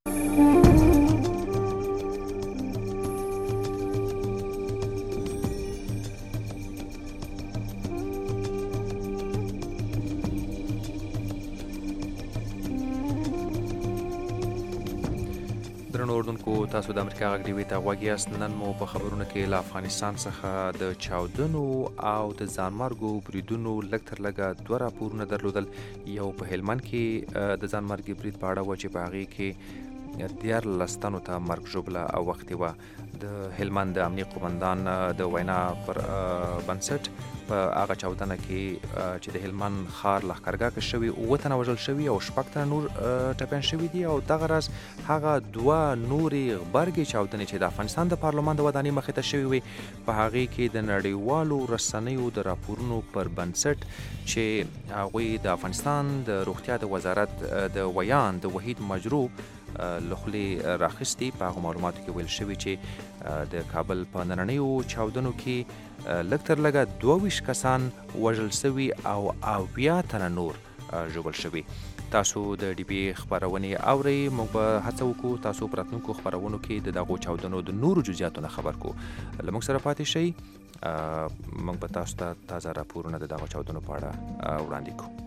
درنو اردوونکو، تاسو د امریکا غږ ډیوي ته غوږ یاست. نن مو په خبرونو کې له افغانستان څخه د چاودنو او د ځانمرګو بریدونو لږ تر لږه 2 راپورونه درلودل. یو په هلمند کې د ځانمرګي برید په اړه و چې په هغې کې 14 تنو ته مرګ ژوبله اوښتې وه. د هلمند د امنیه قومندان د وینا پر بنسټ په هغه چاودنه کې چې د هلمند ښار لښکرګاه کې شوي 7 تنه وژل شوي او 6 تنه نور ټپیان شوي دي. او دغه راز هغه 2 نورې غبرګې چاودنې چې د افغانستان د پارلمان د ودانۍ مخې ته شوي وي په هغې کې د نړیوالو رسنیو د راپورونو پر بنسټ چې هغوی د افغانستان د روغتیا د وزارت د ویان د وحید مجرو لخلې راخستي. په هغو معلوماتو کې ویل شوي چې د کابل په نننیو چاودنو کې لږ تر لږه 22 کسان وژل شوي او 80 تنه نور ژوبل شوي. تاسو د ډي بي خبرونې اورئ. موږ به هڅه وکړو تاسو په راتلونکو خبرونو کې د دغو چاودنو د نورو جزئیاتو نه خبر کو. له موږ سره پاتې شئ. موږ به تاسو ته تازه راپورونه د دغو چاودنو په اړه وړاندې کوو.